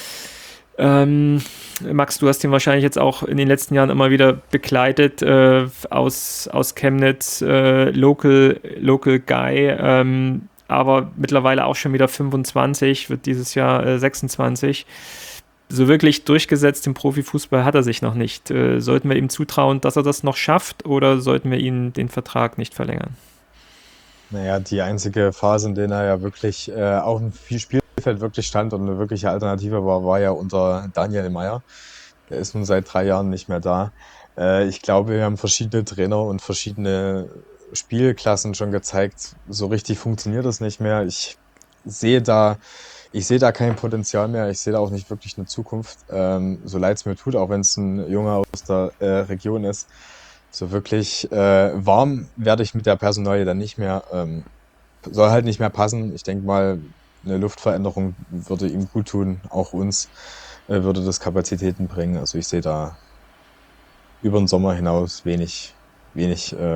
S1: Max, du hast ihn wahrscheinlich jetzt auch in den letzten Jahren immer wieder begleitet, aus Chemnitz, Local Guy, aber mittlerweile auch schon wieder 25, wird dieses Jahr 26. So wirklich durchgesetzt im Profifußball hat er sich noch nicht. Sollten wir ihm zutrauen, dass er das noch schafft, oder sollten wir ihn den Vertrag nicht verlängern?
S3: Naja, die einzige Phase, in der er ja wirklich auf dem Spielfeld wirklich stand und eine wirkliche Alternative war ja unter Daniel Meyer. Der ist nun seit 3 Jahren nicht mehr da. Ich glaube, wir haben verschiedene Trainer und verschiedene Spielklassen schon gezeigt. So richtig funktioniert das nicht mehr. Ich sehe da kein Potenzial mehr. Ich sehe da auch nicht wirklich eine Zukunft. So leid es mir tut, auch wenn es ein Junge aus der Region ist. So wirklich warm werde ich mit der Personalie dann nicht mehr. Soll halt nicht mehr passen. Ich denke mal, eine Luftveränderung würde ihm gut tun. Auch uns würde das Kapazitäten bringen. Also ich sehe da über den Sommer hinaus wenig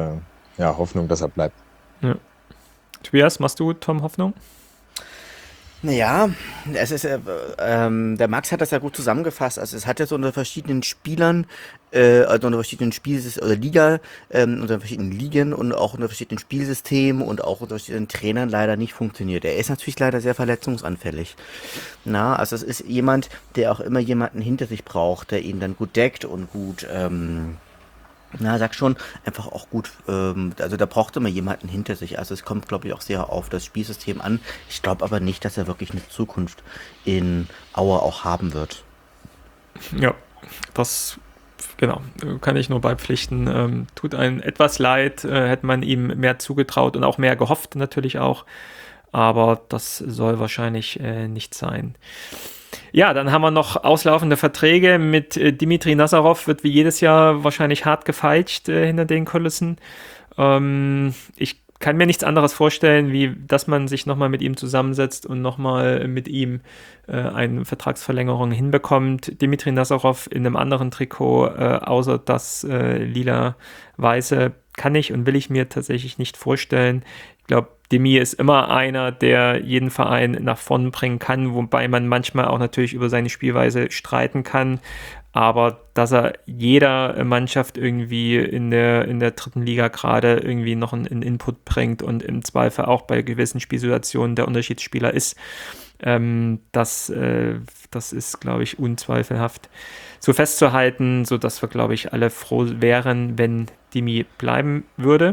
S3: Hoffnung, dass er bleibt.
S1: Ja. Tobias, machst du Tom Hoffnung?
S2: Naja, es ist, der Max hat das ja gut zusammengefasst. Also es hat ja so unter verschiedenen Spielern, also unter verschiedenen oder Liga, unter verschiedenen Ligen und auch unter verschiedenen Spielsystemen und auch unter verschiedenen Trainern leider nicht funktioniert. Er ist natürlich leider sehr verletzungsanfällig. Na, also es ist jemand, der auch immer jemanden hinter sich braucht, der ihn dann gut deckt und gut, sag schon, einfach auch gut, also da braucht immer jemanden hinter sich. Also es kommt, glaube ich, auch sehr auf das Spielsystem an. Ich glaube aber nicht, dass er wirklich eine Zukunft in Aue auch haben wird.
S1: Ja, das genau, kann ich nur beipflichten. Tut einem etwas leid, hätte man ihm mehr zugetraut und auch mehr gehofft natürlich auch. Aber das soll wahrscheinlich nicht sein. Ja, dann haben wir noch auslaufende Verträge mit Dimitri Nazarov, wird wie jedes Jahr wahrscheinlich hart gefeilscht hinter den Kulissen. Ich kann mir nichts anderes vorstellen, wie dass man sich nochmal mit ihm zusammensetzt und nochmal mit ihm eine Vertragsverlängerung hinbekommt. Dimitri Nazarov in einem anderen Trikot, außer das lila-weiße, kann ich und will ich mir tatsächlich nicht vorstellen. Ich glaube, Demi ist immer einer, der jeden Verein nach vorn bringen kann, wobei man manchmal auch natürlich über seine Spielweise streiten kann. Aber dass er jeder Mannschaft irgendwie in der dritten Liga gerade irgendwie noch einen Input bringt und im Zweifel auch bei gewissen Spielsituationen der Unterschiedsspieler ist, das ist, glaube ich, unzweifelhaft so festzuhalten, sodass wir, glaube ich, alle froh wären, wenn Demi bleiben würde.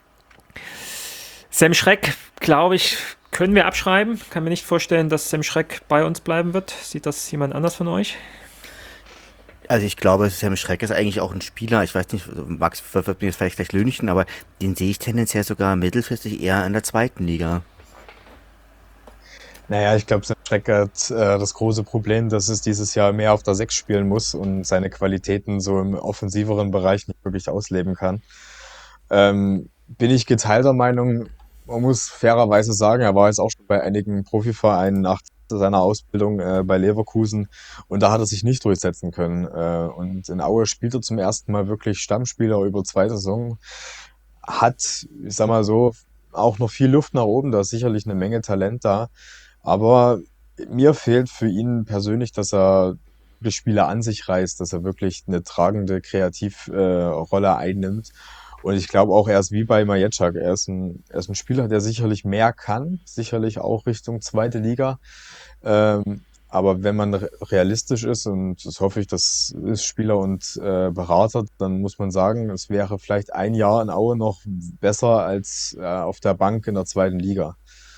S1: Sam Schreck, glaube ich, können wir abschreiben. Kann mir nicht vorstellen, dass Sam Schreck bei uns bleiben wird. Sieht das jemand anders von euch?
S2: Also ich glaube, Sam Schreck ist eigentlich auch ein Spieler, ich weiß nicht, Max wird mir jetzt vielleicht gleich löhnigen, aber den sehe ich tendenziell sogar mittelfristig eher in der zweiten Liga.
S3: Naja, ich glaube, Sam Schreck hat das große Problem, dass es dieses Jahr mehr auf der 6 spielen muss und seine Qualitäten so im offensiveren Bereich nicht wirklich ausleben kann. Bin ich geteilter Meinung, man muss fairerweise sagen, er war jetzt auch schon bei einigen Profivereinen nach seiner Ausbildung bei Leverkusen und da hat er sich nicht durchsetzen können. Und in Aue spielt er zum ersten Mal wirklich Stammspieler über 2 Saisonen. Hat, ich sag mal so, auch noch viel Luft nach oben, da ist sicherlich eine Menge Talent da. Aber mir fehlt für ihn persönlich, dass er wirklich Spiele an sich reißt, dass er wirklich eine tragende Kreativrolle Rolle einnimmt. Und ich glaube auch, er ist wie bei Maječák. Er ist ein Spieler, der sicherlich mehr kann, sicherlich auch Richtung zweite Liga. Aber wenn man realistisch ist, und das hoffe ich, das ist Spieler und Berater, dann muss man sagen, es wäre vielleicht ein Jahr in Aue noch besser als auf der Bank in der zweiten Liga.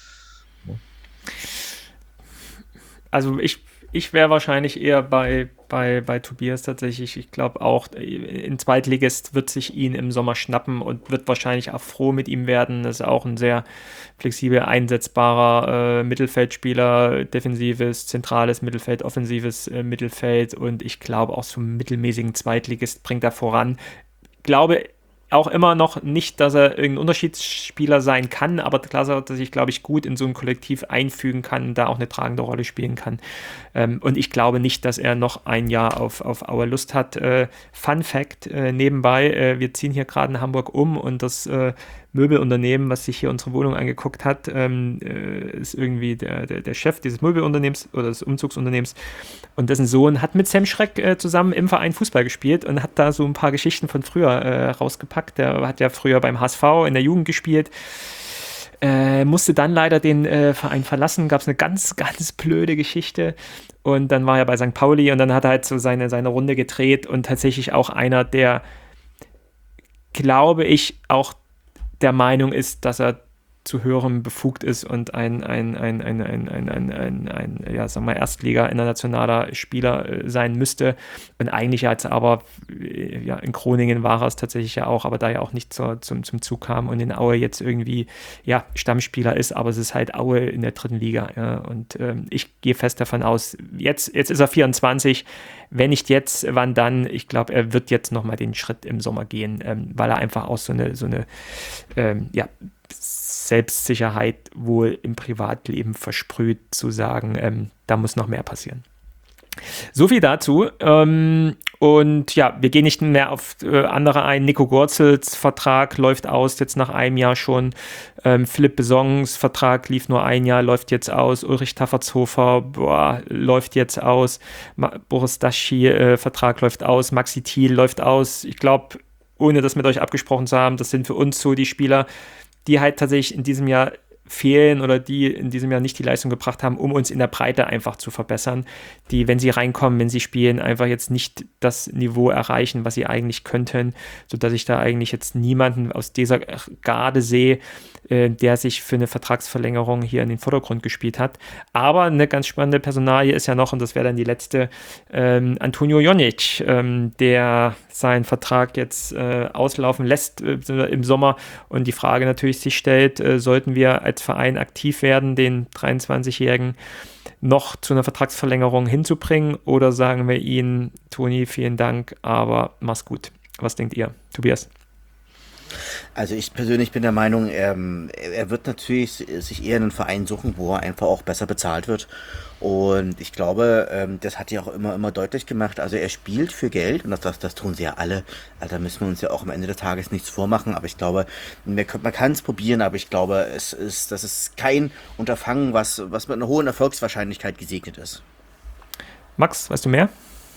S1: Also ich wäre wahrscheinlich eher bei Tobias tatsächlich. Ich glaube auch, ein Zweitligist wird sich ihn im Sommer schnappen und wird wahrscheinlich auch froh mit ihm werden. Das ist auch ein sehr flexibel einsetzbarer Mittelfeldspieler, defensives, zentrales Mittelfeld, offensives Mittelfeld und ich glaube auch so einen mittelmäßigen Zweitligist bringt er voran. Glaube auch immer noch nicht, dass er irgendein Unterschiedsspieler sein kann, aber klar, dass er sich, glaube ich, gut in so ein Kollektiv einfügen kann, da auch eine tragende Rolle spielen kann. Und ich glaube nicht, dass er noch ein Jahr auf Aue Lust hat. Fun Fact nebenbei, wir ziehen hier gerade in Hamburg um und das Möbelunternehmen, was sich hier unsere Wohnung angeguckt hat, ist irgendwie der Chef dieses Möbelunternehmens oder des Umzugsunternehmens und dessen Sohn hat mit Sam Schreck zusammen im Verein Fußball gespielt und hat da so ein paar Geschichten von früher rausgepackt. Der hat ja früher beim HSV in der Jugend gespielt, musste dann leider den Verein verlassen, gab es eine ganz, ganz blöde Geschichte und dann war er bei St. Pauli und dann hat er halt so seine Runde gedreht und tatsächlich auch einer, der, glaube ich, auch der Meinung ist, dass er zu höherem befugt ist und ein ja, sagen wir Erstliga internationaler Spieler sein müsste. Und eigentlich jetzt aber, ja, in Groningen war er es tatsächlich ja auch, aber da ja auch nicht zum Zug kam und in Aue jetzt irgendwie, ja, Stammspieler ist, aber es ist halt Aue in der dritten Liga. Ja. Und ich gehe fest davon aus, jetzt ist er 24, wenn nicht jetzt, wann dann? Ich glaube, er wird jetzt nochmal den Schritt im Sommer gehen, weil er einfach auch so eine ja, Selbstsicherheit wohl im Privatleben versprüht, zu sagen, da muss noch mehr passieren. So viel dazu. Und ja, wir gehen nicht mehr auf andere ein. Nico Gorzels Vertrag läuft aus, jetzt nach einem Jahr schon. Philipp Besongs Vertrag lief nur ein Jahr, läuft jetzt aus. Ulrich Taffertshofer läuft jetzt aus. Boris Daschi Vertrag läuft aus. Maxi Thiel läuft aus. Ich glaube, ohne das mit euch abgesprochen zu haben, das sind für uns so die Spieler, die halt tatsächlich in diesem Jahr fehlen oder die in diesem Jahr nicht die Leistung gebracht haben, um uns in der Breite einfach zu verbessern, die, wenn sie reinkommen, wenn sie spielen, einfach jetzt nicht das Niveau erreichen, was sie eigentlich könnten, sodass ich da eigentlich jetzt niemanden aus dieser Garde sehe, der sich für eine Vertragsverlängerung hier in den Vordergrund gespielt hat. Aber eine ganz spannende Personalie ist ja noch, und das wäre dann die letzte, Antonio Jonic, der seinen Vertrag jetzt auslaufen lässt im Sommer und die Frage natürlich sich stellt, sollten wir als Verein aktiv werden, den 23-Jährigen noch zu einer Vertragsverlängerung hinzubringen, oder sagen wir ihnen, Toni, vielen Dank, aber mach's gut. Was denkt ihr, Tobias?
S2: Also ich persönlich bin der Meinung, er wird natürlich sich eher einen Verein suchen, wo er einfach auch besser bezahlt wird. Und ich glaube, das hat er auch immer deutlich gemacht. Also er spielt für Geld und das tun sie ja alle. Also da müssen wir uns ja auch am Ende des Tages nichts vormachen. Aber ich glaube, man kann es probieren, aber ich glaube, das ist kein Unterfangen, was mit einer hohen Erfolgswahrscheinlichkeit gesegnet ist.
S1: Max, weißt du mehr?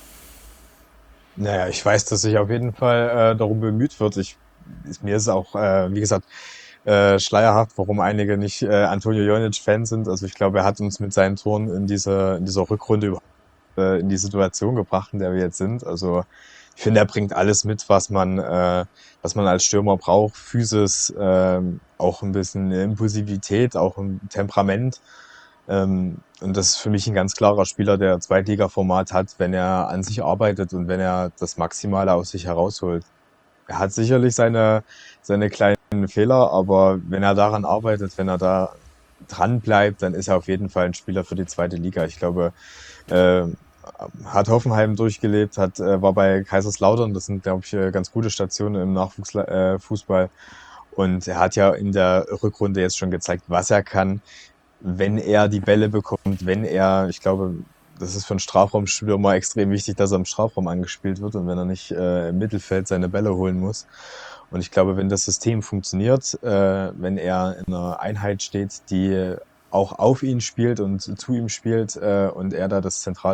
S3: Naja, ich weiß, dass sich auf jeden Fall darum bemüht wird. Mir ist auch, wie gesagt, schleierhaft, warum einige nicht Antonio Jonic-Fan sind. Also ich glaube, er hat uns mit seinen Toren in dieser Rückrunde überhaupt in die Situation gebracht, in der wir jetzt sind. Also ich finde, er bringt alles mit, was man als Stürmer braucht. Physis, auch ein bisschen Impulsivität, auch ein Temperament. Und das ist für mich ein ganz klarer Spieler, der Zweitliga-Format hat, wenn er an sich arbeitet und wenn er das Maximale aus sich herausholt. Er hat sicherlich seine kleinen Fehler, aber wenn er daran arbeitet, wenn er da dran bleibt, dann ist er auf jeden Fall ein Spieler für die zweite Liga. Ich glaube, äh, hat Hoffenheim durchgelebt, war bei Kaiserslautern, das sind, glaube ich, ganz gute Stationen im Nachwuchsfußball. Fußball. Und er hat ja in der Rückrunde jetzt schon gezeigt, was er kann, wenn er die Bälle bekommt, ich glaube, das ist für einen Strafraumstürmer extrem wichtig, dass er im Strafraum angespielt wird und wenn er nicht im Mittelfeld seine Bälle holen muss. Und ich glaube, wenn das System funktioniert, wenn er in einer Einheit steht, die auch auf ihn spielt und zu ihm spielt und er da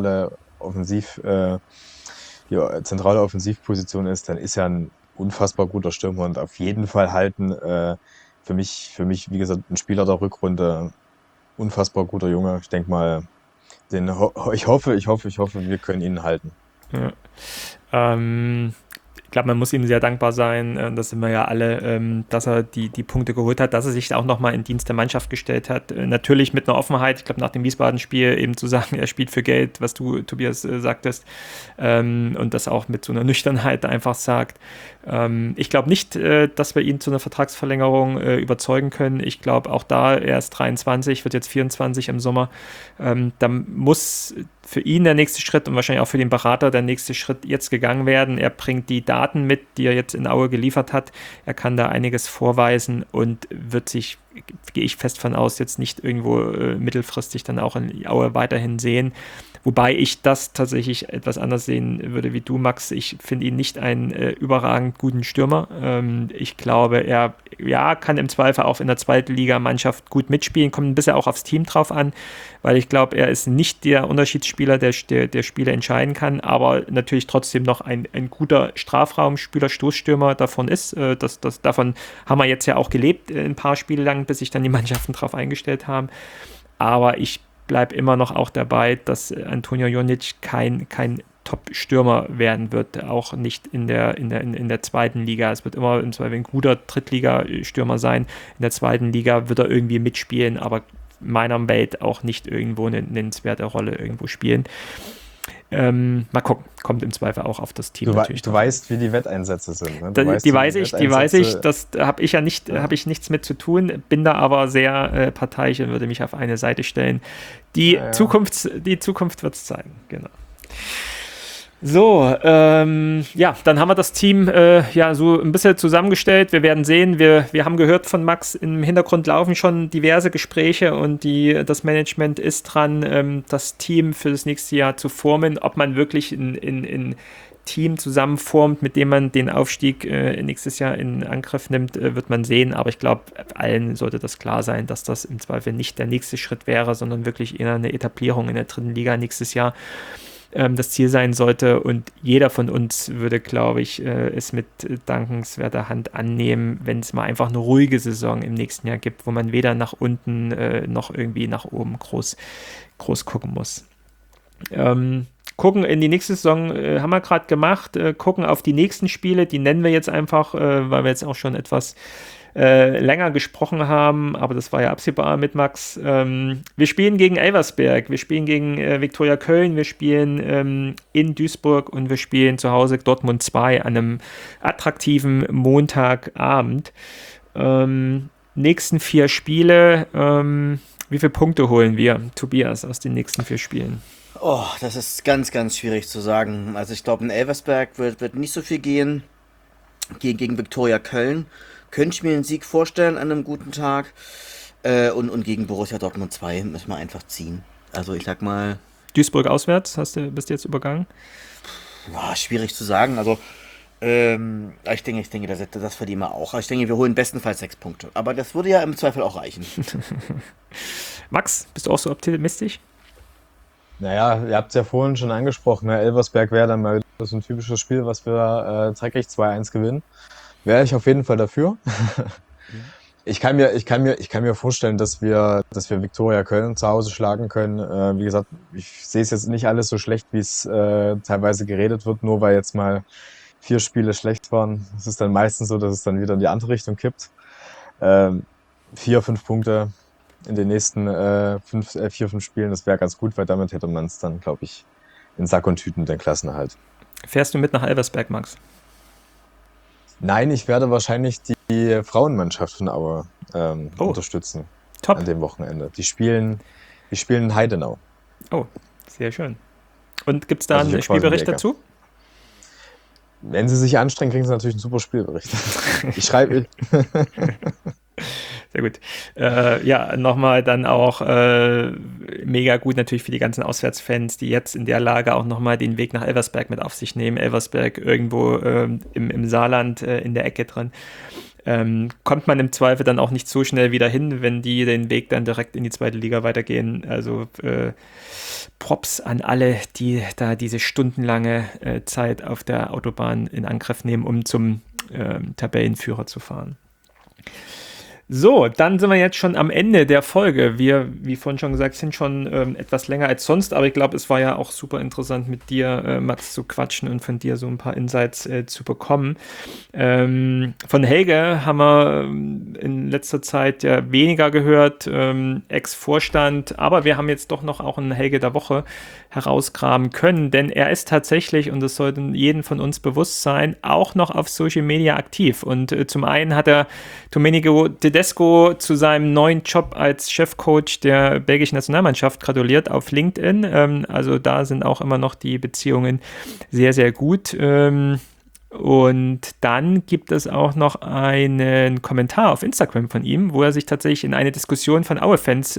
S3: die zentrale Offensivposition ist, dann ist er ein unfassbar guter Stürmer und auf jeden Fall halten. Für mich, wie gesagt, ein Spieler der Rückrunde, unfassbar guter Junge. Ich denke mal, ich hoffe, wir können ihn halten.
S1: Ja. Ich glaube, man muss ihm sehr dankbar sein, das sind wir ja alle, dass er die Punkte geholt hat, dass er sich auch nochmal in Dienst der Mannschaft gestellt hat. Natürlich mit einer Offenheit, ich glaube, nach dem Wiesbaden-Spiel eben zu sagen, er spielt für Geld, was du, Tobias, sagtest, und das auch mit so einer Nüchternheit einfach sagt. Ich glaube nicht, dass wir ihn zu einer Vertragsverlängerung überzeugen können. Ich glaube, auch da, er ist 23, wird jetzt 24 im Sommer. Da muss für ihn der nächste Schritt und wahrscheinlich auch für den Berater der nächste Schritt jetzt gegangen werden. Er bringt die Daten mit, die er jetzt in Aue geliefert hat. Er kann da einiges vorweisen und wird sich, gehe ich fest von aus, jetzt nicht irgendwo mittelfristig dann auch in Aue weiterhin sehen. Wobei ich das tatsächlich etwas anders sehen würde wie du, Max. Ich finde ihn nicht einen überragend guten Stürmer. Ich glaube, er kann im Zweifel auch in der zweiten Liga-Mannschaft gut mitspielen. Kommt ein bisschen auch aufs Team drauf an, weil ich glaube, er ist nicht der Unterschiedsspieler, der Spiele entscheiden kann, aber natürlich trotzdem noch ein guter Strafraumspieler, Stoßstürmer davon ist. Davon haben wir jetzt ja auch gelebt, ein paar Spiele lang, bis sich dann die Mannschaften drauf eingestellt haben. Aber ich bleibe immer noch auch dabei, dass Antonio Jonic kein Top-Stürmer werden wird, auch nicht in der zweiten Liga. Es wird immer im Zweifel ein guter Drittliga-Stürmer sein. In der zweiten Liga wird er irgendwie mitspielen, aber meiner Welt auch nicht irgendwo eine nennenswerte Rolle irgendwo spielen. Mal gucken, kommt im Zweifel auch auf das Team natürlich.
S3: Du weißt, wie die Wetteinsätze sind. Ne?
S1: Die weiß ich, das habe ich habe ich nichts mit zu tun, bin da aber sehr parteiisch und würde mich auf eine Seite stellen. Die Zukunft wird es zeigen, genau. So, ja, dann haben wir das Team so ein bisschen zusammengestellt. Wir werden sehen, wir haben gehört von Max, im Hintergrund laufen schon diverse Gespräche und das Management ist dran, das Team für das nächste Jahr zu formen. Ob man wirklich in Team zusammenformt, mit dem man den Aufstieg nächstes Jahr in Angriff nimmt, wird man sehen. Aber ich glaube, allen sollte das klar sein, dass das im Zweifel nicht der nächste Schritt wäre, sondern wirklich eher eine Etablierung in der 3. Liga nächstes Jahr das Ziel sein sollte, und jeder von uns würde, glaube ich, es mit dankenswerter Hand annehmen, wenn es mal einfach eine ruhige Saison im nächsten Jahr gibt, wo man weder nach unten noch irgendwie nach oben groß gucken muss. Gucken in die nächste Saison haben wir gerade gemacht, gucken auf die nächsten Spiele, die nennen wir jetzt einfach, weil wir jetzt auch schon etwas länger gesprochen haben, aber das war ja absehbar mit Max. Wir spielen gegen Elversberg, wir spielen gegen Viktoria Köln, wir spielen in Duisburg und wir spielen zu Hause Dortmund 2 an einem attraktiven Montagabend. Nächsten 4 Spiele, wie viele Punkte holen wir, Tobias, aus den nächsten 4 Spielen?
S2: Oh, das ist ganz, ganz schwierig zu sagen. Also ich glaube, in Elversberg wird nicht so viel gehen. Gegen Viktoria Köln könnte ich mir einen Sieg vorstellen an einem guten Tag. Und gegen Borussia Dortmund 2 müssen wir einfach ziehen. Also ich sag mal...
S1: Duisburg auswärts, bist du jetzt übergangen?
S2: Boah, schwierig zu sagen. Also ich denke, das verdienen wir auch. Ich denke, wir holen bestenfalls 6 Punkte. Aber das würde ja im Zweifel auch reichen.
S1: Max, bist du auch so optimistisch?
S3: Naja, ihr habt es ja vorhin schon angesprochen, ne? Elversberg wäre dann mal so ein typisches Spiel, was wir dreckig 2-1 gewinnen. Wäre ich auf jeden Fall dafür. Ich kann mir vorstellen, dass wir Viktoria Köln zu Hause schlagen können. Wie gesagt, ich sehe es jetzt nicht alles so schlecht, wie es teilweise geredet wird, nur weil jetzt mal 4 Spiele schlecht waren. Es ist dann meistens so, dass es dann wieder in die andere Richtung kippt. 4, 5 Punkte in den nächsten 4, 5 Spielen, das wäre ganz gut, weil damit hätte man es dann, glaube ich, in Sack und Tüten, den Klassenerhalt.
S1: Fährst du mit nach Elversberg, Max?
S3: Nein, ich werde wahrscheinlich die Frauenmannschaft von Aue unterstützen.
S1: Top.
S3: An dem Wochenende. Die spielen in Heidenau.
S1: Oh, sehr schön. Und gibt es da
S3: Also
S1: einen Spielbericht dazu?
S3: Wenn sie sich anstrengen, kriegen sie natürlich einen super Spielbericht. Ich schreibe...
S1: Sehr gut. Ja, nochmal dann auch mega gut natürlich für die ganzen Auswärtsfans, die jetzt in der Lage auch nochmal den Weg nach Elversberg mit auf sich nehmen. Elversberg irgendwo im Saarland in der Ecke drin. Kommt man im Zweifel dann auch nicht so schnell wieder hin, wenn die den Weg dann direkt in die 2. Liga weitergehen. Also Props an alle, die da diese stundenlange Zeit auf der Autobahn in Angriff nehmen, um zum Tabellenführer zu fahren. So, dann sind wir jetzt schon am Ende der Folge. Wir, wie vorhin schon gesagt, sind schon etwas länger als sonst, aber ich glaube, es war ja auch super interessant mit dir, Max, zu quatschen und von dir so ein paar Insights zu bekommen. Von Helge haben wir in letzter Zeit ja weniger gehört, Ex-Vorstand, aber wir haben jetzt doch noch auch einen Helge der Woche herausgraben können, denn er ist tatsächlich, und das sollte jedem von uns bewusst sein, auch noch auf Social Media aktiv. Und zum einen hat er Domenico Tedesco zu seinem neuen Job als Chefcoach der belgischen Nationalmannschaft gratuliert auf LinkedIn. Also da sind auch immer noch die Beziehungen sehr, sehr gut. Und dann gibt es auch noch einen Kommentar auf Instagram von ihm, wo er sich tatsächlich in eine Diskussion von Aue-Fans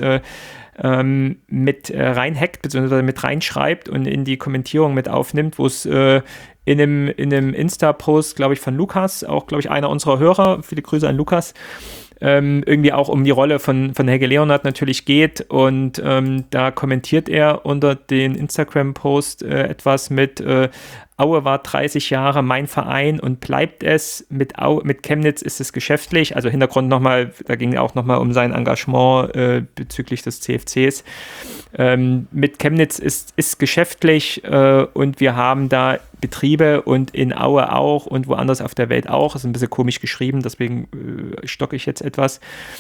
S1: mit reinhackt, beziehungsweise mit reinschreibt und in die Kommentierung mit aufnimmt, wo es in einem Insta-Post, glaube ich, von Lukas, auch, glaube ich, einer unserer Hörer, viele Grüße an Lukas, irgendwie auch um die Rolle von Helge Leonhardt natürlich geht, und da kommentiert er unter den Instagram-Post etwas mit Aue war 30 Jahre mein Verein und bleibt es. Mit Chemnitz ist es geschäftlich. Also Hintergrund nochmal, da ging auch nochmal um sein Engagement bezüglich des CFCs. Mit Chemnitz ist geschäftlich und wir haben da Betriebe und in Aue auch und woanders auf der Welt auch. Ist ein bisschen komisch geschrieben, deswegen stocke ich jetzt etwas.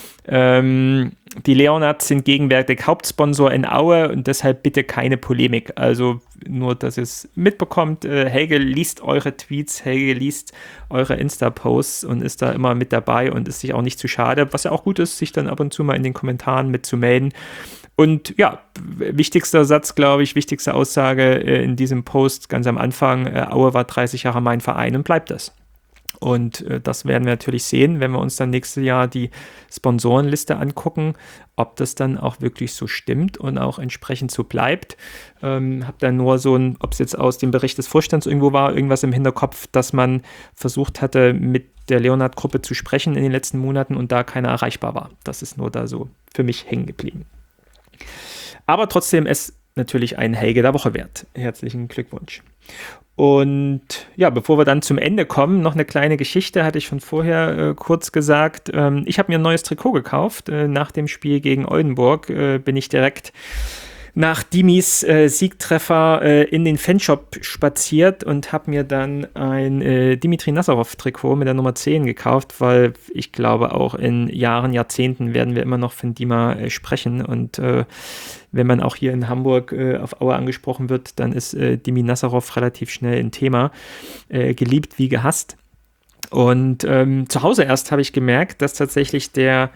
S1: Die Leonhardts sind gegenwärtig Hauptsponsor in Aue und deshalb bitte keine Polemik. Also nur, dass ihr es mitbekommt. Helge liest eure Tweets, Helge liest eure Insta-Posts und ist da immer mit dabei und ist sich auch nicht zu schade, was ja auch gut ist, sich dann ab und zu mal in den Kommentaren mitzumelden. Und ja, wichtigster Satz, glaube ich, wichtigste Aussage in diesem Post ganz am Anfang, Aue war 30 Jahre mein Verein und bleibt das. Und das werden wir natürlich sehen, wenn wir uns dann nächstes Jahr die Sponsorenliste angucken, ob das dann auch wirklich so stimmt und auch entsprechend so bleibt. Habe dann nur so ein, ob es jetzt aus dem Bericht des Vorstands irgendwo war, irgendwas im Hinterkopf, dass man versucht hatte, mit der Leonhard-Gruppe zu sprechen in den letzten Monaten und da keiner erreichbar war. Das ist nur da so für mich hängen geblieben. Aber trotzdem ist natürlich ein Helge der Woche wert. Herzlichen Glückwunsch. Und ja, bevor wir dann zum Ende kommen, noch eine kleine Geschichte, hatte ich schon vorher kurz gesagt. Ich habe mir ein neues Trikot gekauft. Nach dem Spiel gegen Oldenburg bin ich direkt nach Dimis Siegtreffer in den Fanshop spaziert und habe mir dann ein Dimitri Nazarov-Trikot mit der Nummer 10 gekauft, weil ich glaube, auch in Jahren, Jahrzehnten werden wir immer noch von Dima sprechen. Und wenn man auch hier in Hamburg auf Aue angesprochen wird, dann ist Dimi Nazarov relativ schnell ein Thema. Geliebt wie gehasst. Und zu Hause erst habe ich gemerkt, dass tatsächlich der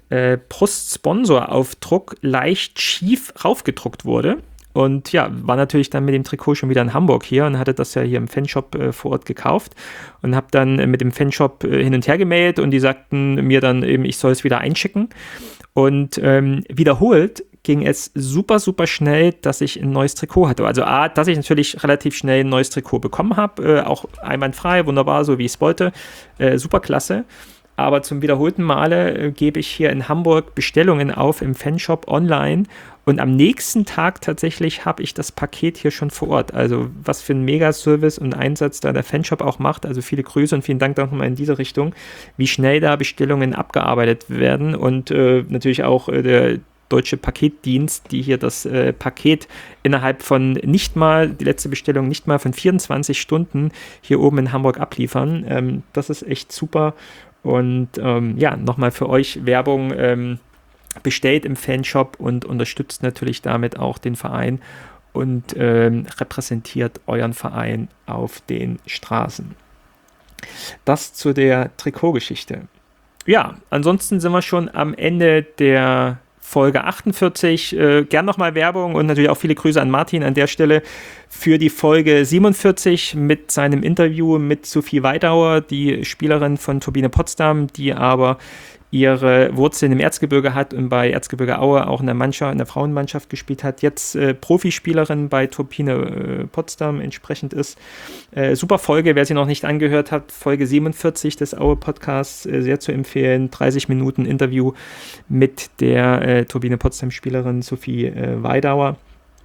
S1: Brust-Sponsor-Aufdruck leicht schief raufgedruckt wurde. Und ja, war natürlich dann mit dem Trikot schon wieder in Hamburg hier und hatte das ja hier im Fanshop vor Ort gekauft und habe dann mit dem Fanshop hin und her gemailt und die sagten mir dann eben, ich soll es wieder einschicken. Und wiederholt ging es super, super schnell, dass ich ein neues Trikot hatte. Also A, dass ich natürlich relativ schnell ein neues Trikot bekommen habe, auch einwandfrei, wunderbar, so wie ich es wollte, super klasse. Aber zum wiederholten Male gebe ich hier in Hamburg Bestellungen auf im Fanshop online und am nächsten Tag tatsächlich habe ich das Paket hier schon vor Ort. Also was für ein Mega-Service und Einsatz da der Fanshop auch macht. Also viele Grüße und vielen Dank nochmal in diese Richtung, wie schnell da Bestellungen abgearbeitet werden und natürlich auch der Deutsche Paketdienst, die hier das Paket innerhalb von nicht mal, die letzte Bestellung nicht mal von 24 Stunden hier oben in Hamburg abliefern. Das ist echt super. Und ja, nochmal für euch Werbung, bestellt im Fanshop und unterstützt natürlich damit auch den Verein und repräsentiert euren Verein auf den Straßen. Das zu der Trikotgeschichte. Ja, ansonsten sind wir schon am Ende der Folge 48. Gern nochmal Werbung und natürlich auch viele Grüße an Martin an der Stelle für die Folge 47 mit seinem Interview mit Sophie Weidauer, die Spielerin von Turbine Potsdam, die aber ihre Wurzeln im Erzgebirge hat und bei Erzgebirge Aue auch in der Mannschaft, in der Frauenmannschaft gespielt hat, jetzt Profispielerin bei Turbine Potsdam entsprechend ist. Super Folge, wer sie noch nicht angehört hat, Folge 47 des Aue Podcasts, sehr zu empfehlen. 30 Minuten Interview mit der Turbine Potsdam Spielerin Sophie Weidauer.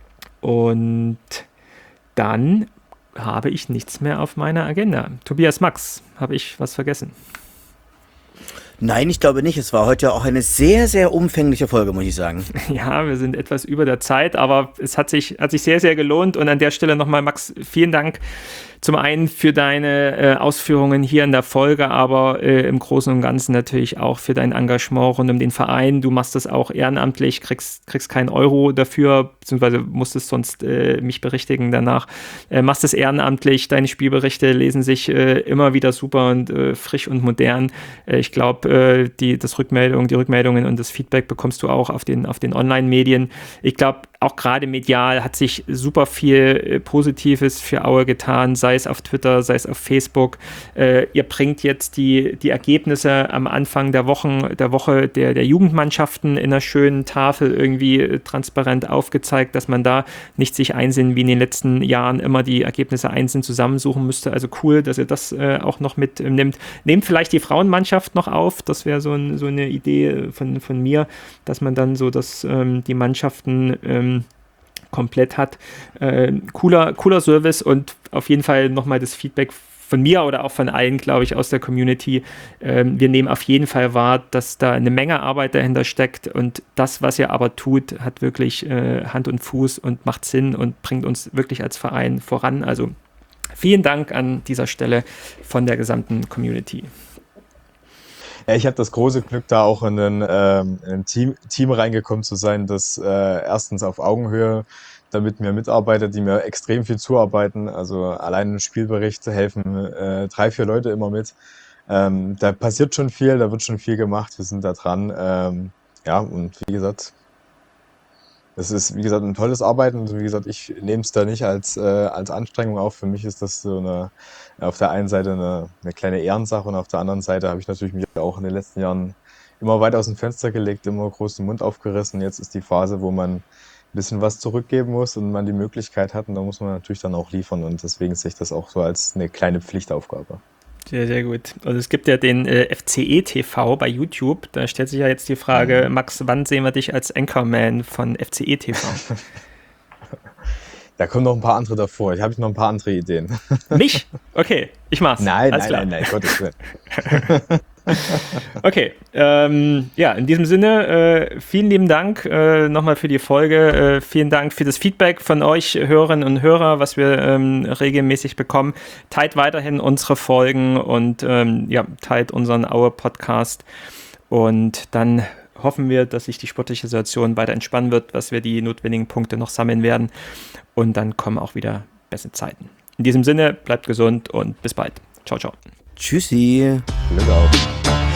S1: Und dann habe ich nichts mehr auf meiner Agenda. Tobias Max, habe ich was vergessen?
S2: Nein, ich glaube nicht. Es war heute auch eine sehr, sehr umfängliche Folge, muss ich sagen.
S1: Ja, wir sind etwas über der Zeit, aber es hat sich sehr, sehr gelohnt. Und an der Stelle nochmal, Max, vielen Dank zum einen für deine Ausführungen hier in der Folge, aber im Großen und Ganzen natürlich auch für dein Engagement rund um den Verein. Du machst das auch ehrenamtlich, kriegst keinen Euro dafür, beziehungsweise musstest sonst mich berichtigen danach. Machst es ehrenamtlich, deine Spielberichte lesen sich immer wieder super und frisch und modern. Ich glaube, die Rückmeldungen und das Feedback bekommst du auch auf den Online-Medien. Ich glaube, auch gerade medial hat sich super viel Positives für Aue getan, sei es auf Twitter, sei es auf Facebook. Ihr bringt jetzt die Ergebnisse am Anfang der Woche der Jugendmannschaften in einer schönen Tafel irgendwie transparent aufgezeigt, dass man da nicht sich einzeln wie in den letzten Jahren immer die Ergebnisse einzeln zusammensuchen müsste. Also cool, dass ihr das auch noch mitnimmt. Nehmt vielleicht die Frauenmannschaft noch auf. Das wäre so eine Idee von mir, dass man dann so die Mannschaften komplett hat. Cooler Service und auf jeden Fall nochmal das Feedback von mir oder auch von allen, glaube ich, aus der Community. Wir nehmen auf jeden Fall wahr, dass da eine Menge Arbeit dahinter steckt und das, was ihr aber tut, hat wirklich Hand und Fuß und macht Sinn und bringt uns wirklich als Verein voran. Also vielen Dank an dieser Stelle von der gesamten Community.
S3: Ja, ich habe das große Glück, da auch in ein Team reingekommen zu sein, das erstens auf Augenhöhe damit mir mitarbeitet, die mir extrem viel zuarbeiten. Also allein im Spielbericht helfen 3-4 Leute immer mit. Da passiert schon viel, da wird schon viel gemacht. Wir sind da dran. Ja, und wie gesagt, Es ist, wie gesagt, ein tolles Arbeiten. Und wie gesagt, ich nehme es da nicht als Anstrengung auf. Für mich ist das auf der einen Seite eine kleine Ehrensache und auf der anderen Seite habe ich natürlich mich auch in den letzten Jahren immer weit aus dem Fenster gelegt, immer groß den Mund aufgerissen. Jetzt ist die Phase, wo man ein bisschen was zurückgeben muss und man die Möglichkeit hat und da muss man natürlich dann auch liefern und deswegen sehe ich das auch so als eine kleine Pflichtaufgabe.
S1: Sehr, sehr gut. Also es gibt ja den FCE TV bei YouTube. Da stellt sich ja jetzt die Frage, Max, wann sehen wir dich als Anchorman von FCE TV?
S3: Da kommen noch ein paar andere davor. Ich habe noch ein paar andere Ideen.
S1: Mich? Okay, ich mach's.
S3: Nein, Gottes Willen.
S1: Okay, ja, in diesem Sinne, vielen lieben Dank nochmal für die Folge. Vielen Dank für das Feedback von euch Hörerinnen und Hörer, was wir regelmäßig bekommen. Teilt weiterhin unsere Folgen und ja, teilt unseren Aue-Podcast. Und dann hoffen wir, dass sich die sportliche Situation weiter entspannen wird, dass wir die notwendigen Punkte noch sammeln werden. Und dann kommen auch wieder bessere Zeiten. In diesem Sinne, bleibt gesund und bis bald. Ciao, ciao.
S2: Tschüssi.
S3: Glück auf.